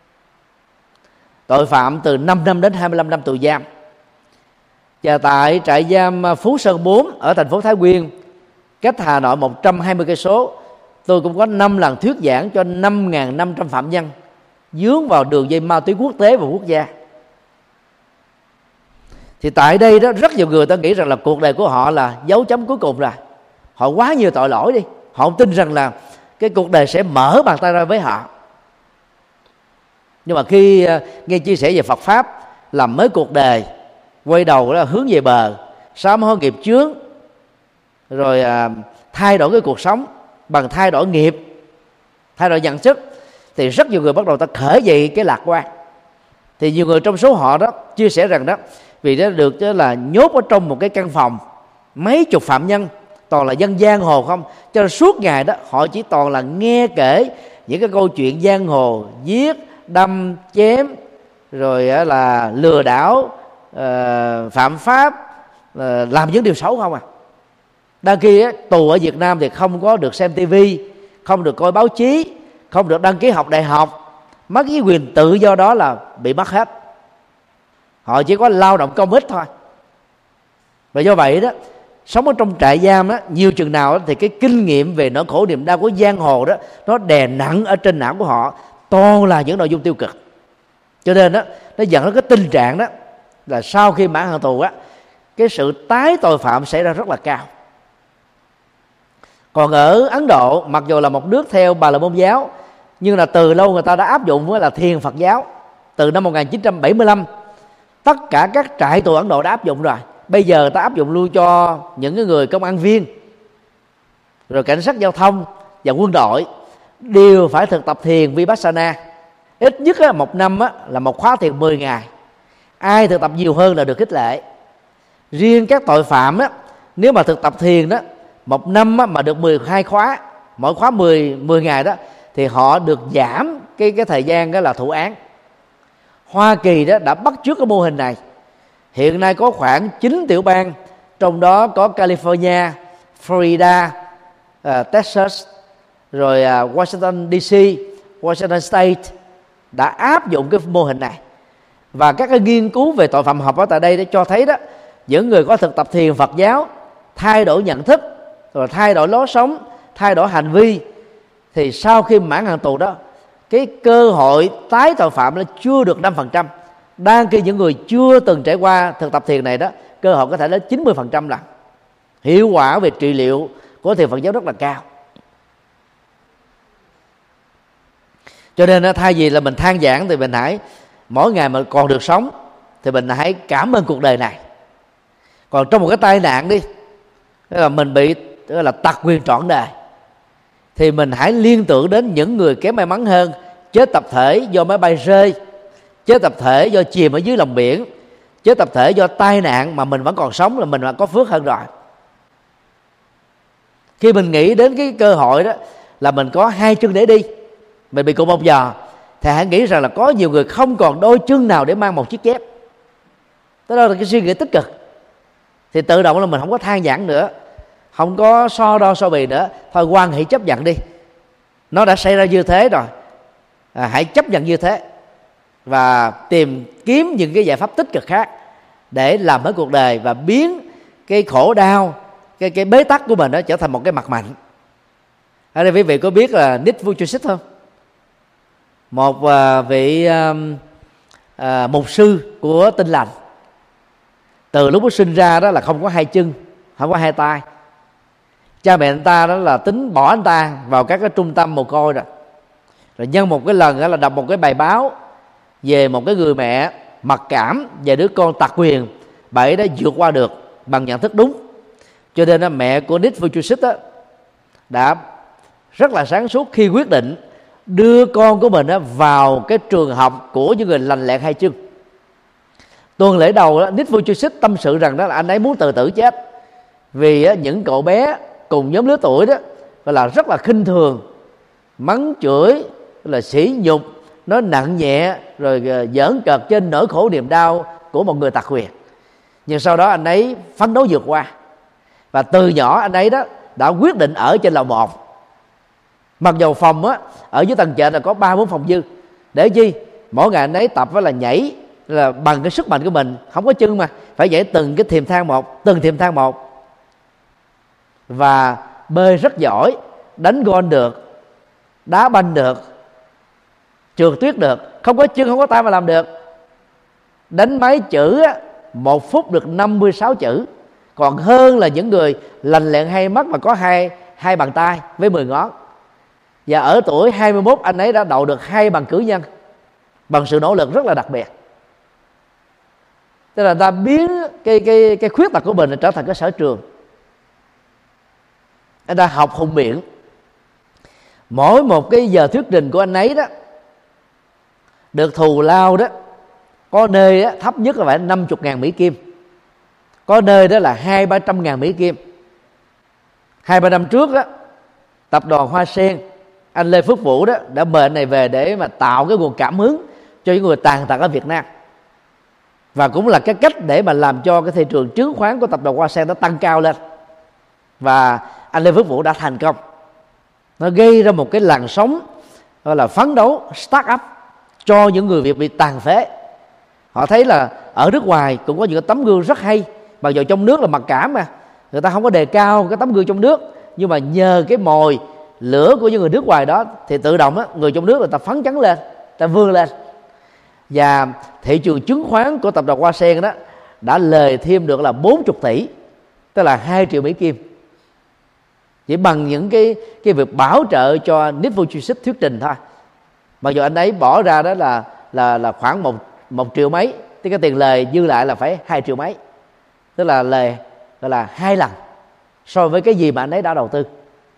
tội phạm từ năm năm đến hai mươi lăm năm tù giam. Và tại trại giam Phú Sơn bốn ở thành phố Thái Nguyên, cách Hà Nội một trăm hai mươi cây số, tôi cũng có năm lần thuyết giảng cho năm nghìn năm trăm phạm nhân dướng vào đường dây ma túy quốc tế và quốc gia. Thì tại đây đó, rất nhiều người ta nghĩ rằng là cuộc đời của họ là dấu chấm cuối cùng rồi. Họ quá nhiều tội lỗi đi, họ không tin rằng là cái cuộc đời sẽ mở bàn tay ra với họ. Nhưng mà khi uh, nghe chia sẻ về Phật Pháp, làm mới cuộc đời, quay đầu là hướng về bờ, sám hối nghiệp chướng, rồi uh, thay đổi cái cuộc sống bằng thay đổi nghiệp, thay đổi nhận thức, thì rất nhiều người bắt đầu ta khởi dậy cái lạc quan. Thì nhiều người trong số họ đó chia sẻ rằng đó, vì đó được đó là nhốt ở trong một cái căn phòng mấy chục phạm nhân, toàn là dân giang hồ không, cho nên suốt ngày đó họ chỉ toàn là nghe kể những cái câu chuyện giang hồ, giết, đâm, chém, rồi là lừa đảo, phạm pháp, làm những điều xấu không à. Đang khi tù ở Việt Nam thì không có được xem tivi, không được coi báo chí, không được đăng ký học đại học, mất cái quyền tự do đó là bị mất hết. Họ chỉ có lao động công ích thôi. Và do vậy đó, sống ở trong trại giam đó, nhiều chừng nào đó, thì cái kinh nghiệm về nỗi khổ niềm đau của giang hồ đó nó đè nặng ở trên não của họ, toàn là những nội dung tiêu cực. Cho nên đó, nó dẫn đến cái tình trạng đó là sau khi mãn hạn tù á, cái sự tái tội phạm xảy ra rất là cao. Còn ở Ấn Độ, mặc dù là một nước theo Bà La Môn giáo, nhưng là từ lâu người ta đã áp dụng với là Thiền Phật giáo. Từ năm một nghìn chín trăm bảy mươi lăm, tất cả các trại tù Ấn Độ đã áp dụng rồi. Bây giờ ta áp dụng luôn cho những người công an viên, rồi cảnh sát giao thông và quân đội đều phải thực tập thiền Vipassana. Ít nhất á, một năm á, là một khóa thiền mười ngày. Ai thực tập nhiều hơn là được khích lệ. Riêng các tội phạm á, nếu mà thực tập thiền đó, một năm á, mà được mười hai khóa, mỗi khóa mười, mười ngày đó, thì họ được giảm cái, cái thời gian đó là thụ án. Hoa Kỳ đó đã bắt chước cái mô hình này. Hiện nay có khoảng chín tiểu bang, trong đó có California, Florida, uh, Texas, rồi uh, Washington đê xê, Washington State đã áp dụng cái mô hình này. Và các cái nghiên cứu về tội phạm học ở tại đây đã cho thấy đó, những người có thực tập thiền Phật giáo, thay đổi nhận thức, rồi thay đổi lối sống, thay đổi hành vi, thì sau khi mãn hạn tù đó, cái cơ hội tái tội phạm nó chưa được năm phần trăm. Đang khi những người chưa từng trải qua thực tập thiền này đó, cơ hội có thể đến chín mươi phần trăm lần. Hiệu quả về trị liệu của thiền Phật giáo rất là cao. Cho nên thay vì là mình than vãn, thì mình hãy mỗi ngày mà còn được sống thì mình hãy cảm ơn cuộc đời này. Còn trong một cái tai nạn đi, tức là mình bị tức là tật nguyền trọn đời, thì mình hãy liên tưởng đến những người kém may mắn hơn, chết tập thể do máy bay rơi, chết tập thể do chìm ở dưới lòng biển, chết tập thể do tai nạn mà mình vẫn còn sống, là mình đã có phước hơn rồi. Khi mình nghĩ đến cái cơ hội đó là mình có hai chân để đi, mình bị cụt một giò, thì hãy nghĩ rằng là có nhiều người không còn đôi chân nào để mang một chiếc dép. Đó là cái suy nghĩ tích cực. Thì tự động là mình không có than vãn nữa, không có so đo so bì nữa. Thôi quan hệ chấp nhận đi, nó đã xảy ra như thế rồi, à, hãy chấp nhận như thế và tìm kiếm những cái giải pháp tích cực khác để làm hết cuộc đời và biến cái khổ đau, cái cái bế tắc của mình đó trở thành một cái mặt mạnh. Ở đây quý vị có biết là Nick Vujicic không? Một uh, vị uh, uh, mục sư của Tin Lành. Từ lúc nó sinh ra đó là không có hai chân, không có hai tay. Cha mẹ anh ta đó là tính bỏ anh ta vào các cái trung tâm mồ côi rồi. Rồi nhân một cái lần đó là đọc một cái bài báo về một cái người mẹ mặc cảm về đứa con tật nguyền, bà ấy đã vượt qua được bằng nhận thức đúng. Cho nên đó, mẹ của Nick Vujicic đã rất là sáng suốt khi quyết định đưa con của mình đó vào cái trường học của những người lành lẹn hai chân. Tuần lễ đầu đó, Nick Vujicic tâm sự rằng đó là anh ấy muốn tự tử chết, vì á, những cậu bé cùng nhóm lứa tuổi đó gọi là rất là khinh thường, mắng chửi, là sỉ nhục, nói nặng nhẹ, rồi giỡn cợt trên nỗi khổ niềm đau của một người tật nguyền. Nhưng sau đó anh ấy phấn đấu vượt qua, và từ nhỏ anh ấy đó đã quyết định ở trên lầu một. Mặc dầu phòng á ở dưới tầng trệt là có ba bốn phòng dư. Để chi? Mỗi ngày anh ấy tập với là nhảy là bằng cái sức mạnh của mình, không có chân mà phải nhảy từng cái thềm thang một, từng thềm thang một. Và bơi rất giỏi, đánh gôn được, đá banh được, trượt tuyết được, không có chân không có tay mà làm được. Đánh máy chữ á, một phút được năm mươi sáu chữ, còn hơn là những người lành lẹn hay mắt mà có hai hai bàn tay với mười ngón. Và ở tuổi hai mươi mốt anh ấy đã đậu được hai bằng cử nhân bằng sự nỗ lực rất là đặc biệt. Tức là ta biến cái cái cái khuyết tật của mình trở thành cái sở trường. Anh ta học hùng biện. Mỗi một cái giờ thuyết trình của anh ấy đó được thù lao đó, có nơi đó, thấp nhất là phải năm mươi ngàn Mỹ Kim, có nơi đó là hai ba trăm ngàn Mỹ Kim. Hai ba năm trước đó, tập đoàn Hoa Sen, anh Lê Phước Vũ đó đã mời anh này về để mà tạo cái nguồn cảm hứng cho những người tàn tật ở Việt Nam, và cũng là cái cách để mà làm cho cái thị trường chứng khoán của tập đoàn Hoa Sen nó tăng cao lên. Và anh Lê Phước Vũ đã thành công. Nó gây ra một cái làn sóng gọi là phấn đấu start up cho những người Việt bị tàn phế. Họ thấy là ở nước ngoài cũng có những cái tấm gương rất hay, mặc dù trong nước là mặc cảm mà người ta không có đề cao cái tấm gương trong nước, nhưng mà nhờ cái mồi lửa của những người nước ngoài đó thì tự động á, người trong nước người ta phấn chấn lên, ta vươn lên. Và thị trường chứng khoán của tập đoàn Hoa Sen đó đã lời thêm được là bốn mươi tỷ, tức là hai triệu Mỹ Kim, chỉ bằng những cái cái việc bảo trợ cho Nick Vujicic thuyết trình thôi. Mặc dù anh ấy bỏ ra đó là là là khoảng một một triệu mấy, thì cái tiền lời dư lại là phải hai triệu mấy, tức là lời gọi là hai lần so với cái gì mà anh ấy đã đầu tư.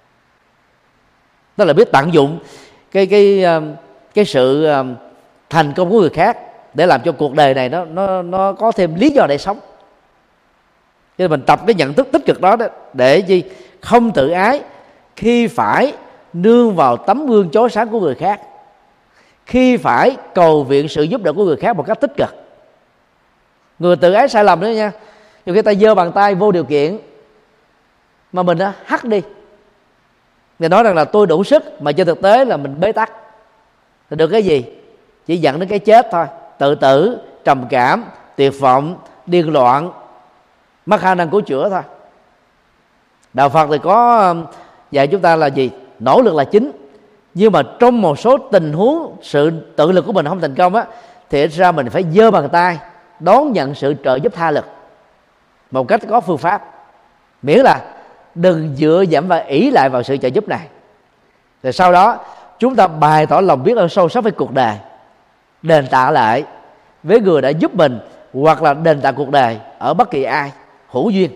Tức là biết tận dụng cái cái cái sự thành công của người khác để làm cho cuộc đời này nó nó nó có thêm lý do để sống. Cho nên mình tập cái nhận thức tích cực đó, đó để gì không tự ái khi phải nương vào tấm gương chói sáng của người khác, khi phải cầu viện sự giúp đỡ của người khác một cách tích cực. Người tự ái sai lầm nữa nha. Nhiều khi ta giơ bàn tay vô điều kiện mà mình đã hắt đi, người nói rằng là tôi đủ sức, mà trên thực tế là mình bế tắc, thì được cái gì? Chỉ dẫn đến cái chết thôi. Tự tử, trầm cảm, tuyệt vọng, điên loạn, mất khả năng cứu chữa thôi. Đạo Phật thì có dạy chúng ta là gì? Nỗ lực là chính. Nhưng mà trong một số tình huống sự tự lực của mình không thành công á, thì ít ra mình phải giơ bàn tay đón nhận sự trợ giúp tha lực một cách có phương pháp, miễn là đừng dựa dẫm và ỷ lại vào sự trợ giúp này. Rồi sau đó chúng ta bày tỏ lòng biết ơn sâu sắc với cuộc đời, đền tạ lại với người đã giúp mình, hoặc là đền tạ cuộc đời ở bất kỳ ai hữu duyên.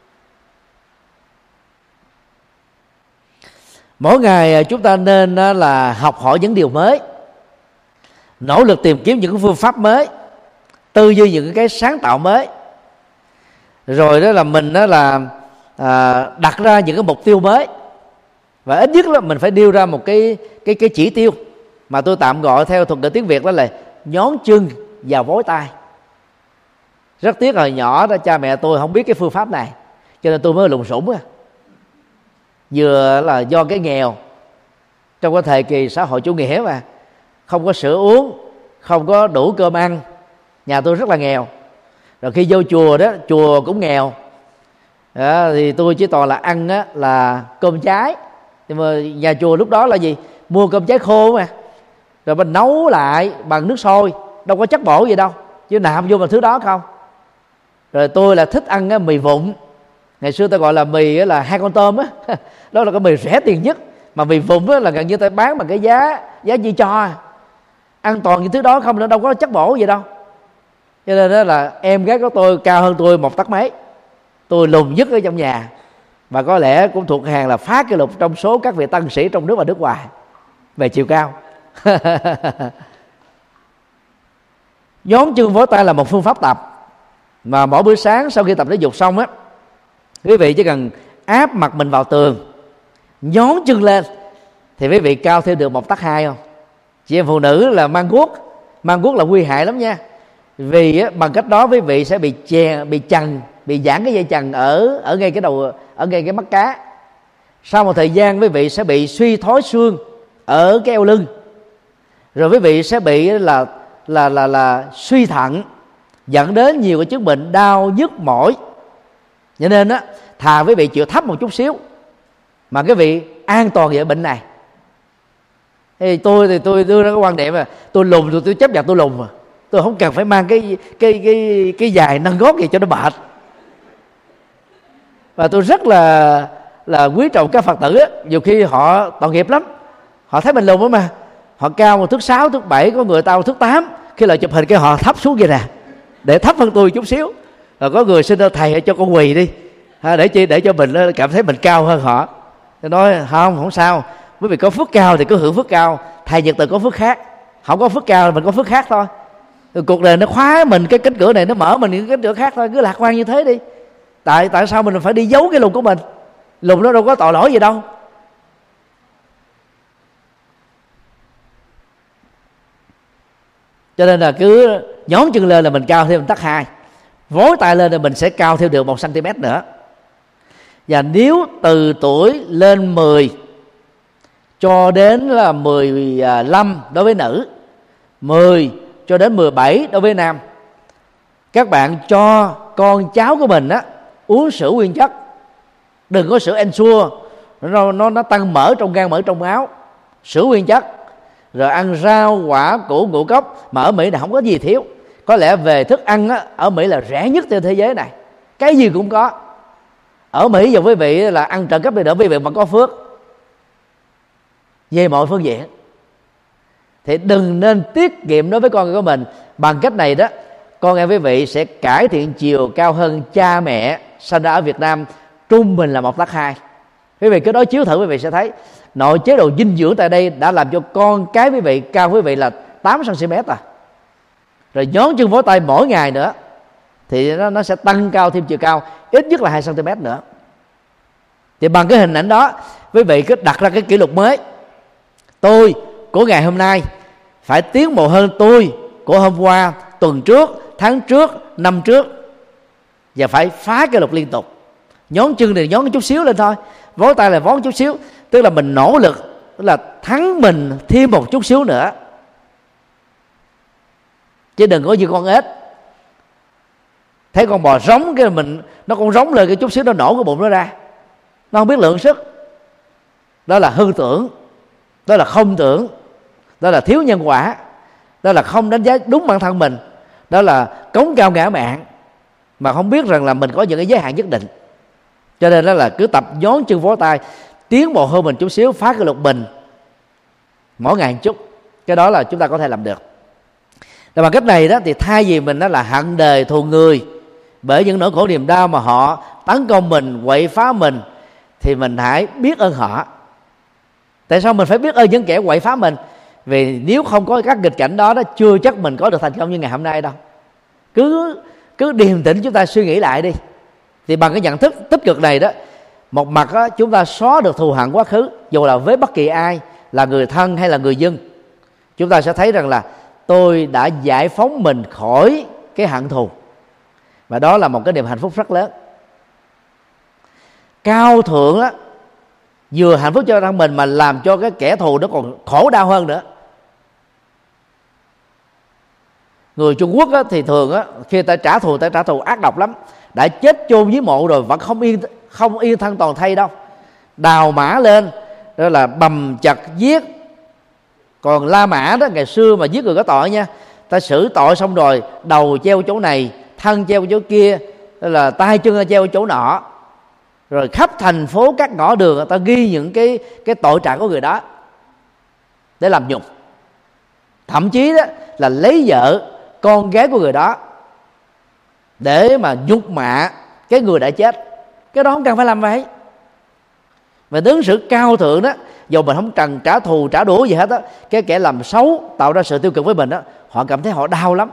Mỗi ngày chúng ta nên là học hỏi những điều mới, nỗ lực tìm kiếm những phương pháp mới, tư duy những cái sáng tạo mới. Rồi đó là mình đó là à, đặt ra những cái mục tiêu mới, và ít nhất là mình phải đưa ra một cái cái cái chỉ tiêu mà tôi tạm gọi theo thuật ngữ tiếng Việt đó là nhón chân vào vối tay. Rất tiếc hồi nhỏ đó cha mẹ tôi không biết cái phương pháp này, cho nên tôi mới lùng sủng à. Vừa là do cái nghèo trong cái thời kỳ xã hội chủ nghĩa mà không có sữa uống, không có đủ cơm ăn, nhà tôi rất là nghèo. Rồi khi vô chùa đó, chùa cũng nghèo đó, thì tôi chỉ toàn là ăn á, là cơm trái. Nhưng mà nhà chùa lúc đó là gì? Mua cơm trái khô mà, rồi mình nấu lại bằng nước sôi, đâu có chất bổ gì đâu, chứ nạp vô bằng thứ đó không. Rồi tôi là thích ăn á, mì vụn. Ngày xưa ta gọi là mì á, là hai con tôm á. Đó là cái mì rẻ tiền nhất. Mà mì vụn á, là gần như ta bán bằng cái giá giá chi cho. Ăn toàn những thứ đó không, nó đâu có chất bổ gì đâu. Cho nên đó là em gái của tôi cao hơn tôi một tấc mấy, tôi lùn nhất ở trong nhà, và có lẽ cũng thuộc hàng là phá kỷ lục trong số các vị tăng sĩ trong nước và nước ngoài về chiều cao. Nhón chân vỗ tay là một phương pháp tập mà mỗi buổi sáng sau khi tập thể dục xong á, quý vị chỉ cần áp mặt mình vào tường, nhón chân lên, thì quý vị cao thêm được một tấc hai không? Chị em phụ nữ là mang guốc, mang guốc là nguy hại lắm nha. Vì á, bằng cách đó quý vị sẽ bị chè, bị chằn, bị giãn cái dây chằn ở ở ngay cái đầu, ở ngay cái mắt cá. Sau một thời gian quý vị sẽ bị suy thoái xương ở cái eo lưng, rồi quý vị sẽ bị là là là là suy thận, dẫn đến nhiều cái chứng bệnh đau nhức mỏi. Cho nên á, thà quý vị chịu thấp một chút xíu mà cái vị an toàn về bệnh này. Thì tôi thì tôi đưa ra cái quan điểm là tôi lùn thì tôi chấp nhận tôi lùn mà, tôi không cần phải mang cái cái cái cái giày nâng gót gì cho nó mệt. Và tôi rất là là quý trọng các Phật tử á, nhiều khi họ tội nghiệp lắm, họ thấy mình lùn đó mà, họ cao một thước sáu, thước bảy, có người tao thước tám, khi lại chụp hình cái họ thấp xuống vậy nè, để thấp hơn tôi chút xíu. Rồi có người xin thầy cho con quỳ đi, ha, để chi để cho mình cảm thấy mình cao hơn họ. Tôi nói không, không sao, bởi vì có phước cao thì cứ hưởng phước cao, thầy Nhật Từ có phước khác, không có phước cao mình có phước khác thôi. Rồi cuộc đời nó khóa mình cái cánh cửa này, nó mở mình những cánh cửa khác thôi, cứ lạc quan như thế đi. Tại tại sao mình phải đi giấu cái lùn của mình? Lùn nó đâu có tội lỗi gì đâu. Cho nên là cứ nhón chân lên là mình cao thêm một tấc hai, vối tay lên là mình sẽ cao thêm được một cm nữa. Và nếu từ tuổi lên mười cho đến là mười lăm đối với nữ, mười cho đến mười bảy đối với nam, các bạn cho con cháu của mình á uống sữa nguyên chất, đừng có sữa Ensure, nó nó nó tăng mỡ trong gan, mỡ trong máu. Sữa nguyên chất, rồi ăn rau quả củ ngũ cốc, mà ở Mỹ này không có gì thiếu. Có lẽ về thức ăn á, ở Mỹ là rẻ nhất trên thế giới này, cái gì cũng có. Ở Mỹ giờ quý vị là ăn trợ cấp đi đỡ quý vị mà có phước về mọi phương diện. Thì đừng nên tiết kiệm đối với con của mình. Bằng cách này đó, con em quý vị sẽ cải thiện chiều cao hơn cha mẹ sinh ra ở Việt Nam trung bình là một tấc hai. Quý vị cứ đối chiếu thử, quý vị sẽ thấy nội chế độ dinh dưỡng tại đây đã làm cho con cái quý vị cao quý vị là tám xăng-ti-mét à. Rồi nhón chân vỗ tay mỗi ngày nữa thì nó, nó sẽ tăng cao thêm chiều cao ít nhất là hai xăng-ti-mét nữa. Thì bằng cái hình ảnh đó, quý vị cứ đặt ra cái kỷ lục mới. Tôi của ngày hôm nay phải tiến bộ hơn tôi của hôm qua, tuần trước, tháng trước, năm trước, và phải phá kỷ lục liên tục. Nhón chân thì nhón chút xíu lên thôi, vỗ tay là vỗ chút xíu, tức là mình nỗ lực, tức là thắng mình thêm một chút xíu nữa, chứ đừng có như con ếch thấy con bò rống cái mình nó con rống lên cái chút xíu nó nổ cái bụng nó ra, nó không biết lượng sức. Đó là hư tưởng, đó là không tưởng, đó là thiếu nhân quả, đó là không đánh giá đúng bản thân mình, đó là cống cao ngã mạn mà không biết rằng là mình có những cái giới hạn nhất định. Cho nên đó là cứ tập nhón chân vỗ tay, tiến bộ hơn mình chút xíu, phá cái lục bình mỗi ngày một chút. Cái đó là chúng ta có thể làm được. Và bằng cách này đó thì thay vì mình đó là hận đời thù người bởi những nỗi khổ niềm đau mà họ tấn công mình, quậy phá mình, thì mình hãy biết ơn họ. Tại sao mình phải biết ơn những kẻ quậy phá mình? Vì nếu không có các nghịch cảnh đó, đó chưa chắc mình có được thành công như ngày hôm nay đâu. Cứ cứ điềm tĩnh chúng ta suy nghĩ lại đi. Thì bằng cái nhận thức tích cực này đó, một mặt đó, chúng ta xóa được thù hận quá khứ, dù là với bất kỳ ai, là người thân hay là người dân. Chúng ta sẽ thấy rằng là tôi đã giải phóng mình khỏi cái hận thù, và đó là một cái niềm hạnh phúc rất lớn. Cao thượng đó, vừa hạnh phúc cho thân mình mà làm cho cái kẻ thù nó còn khổ đau hơn nữa. Người Trung Quốc á, thì thường á, khi ta trả thù, ta trả thù ác độc lắm. Đã chết chôn dưới mộ rồi vẫn không yên không yên thân toàn thây đâu, đào mã lên đó là bầm chặt giết. Còn La Mã đó, ngày xưa mà giết người có tội nha, ta xử tội xong rồi đầu treo chỗ này, thân treo chỗ kia, đó là tay chân treo chỗ nọ, rồi khắp thành phố các ngõ đường ta ghi những cái cái tội trạng của người đó để làm nhục. Thậm chí đó là lấy vợ con gái của người đó để mà nhục mạ cái người đã chết. Cái đó không cần phải làm vậy. Và đứng sự cao thượng đó, dù mình không cần trả thù trả đũa gì hết á, cái kẻ làm xấu tạo ra sự tiêu cực với mình đó, họ cảm thấy họ đau lắm,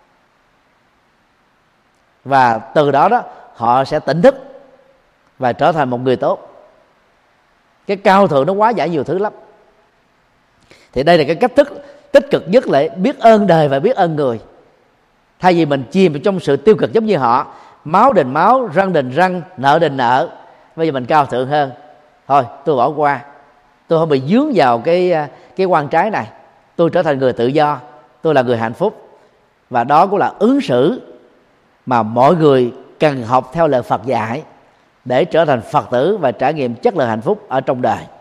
và từ đó đó họ sẽ tỉnh thức và trở thành một người tốt. Cái cao thượng nó quá giải nhiều thứ lắm. Thì đây là cái cách thức tích cực nhất là biết ơn đời và biết ơn người. Thay vì mình chìm trong sự tiêu cực giống như họ, máu đền máu, răng đền răng, nợ đền nợ, bây giờ mình cao thượng hơn. thôi tôi bỏ qua, tôi không bị dướng vào cái cái quan trái này, tôi trở thành người tự do, tôi là người hạnh phúc. Và đó cũng là ứng xử mà mọi người cần học theo lời Phật dạy để trở thành Phật tử và trải nghiệm chất lượng hạnh phúc ở trong đời.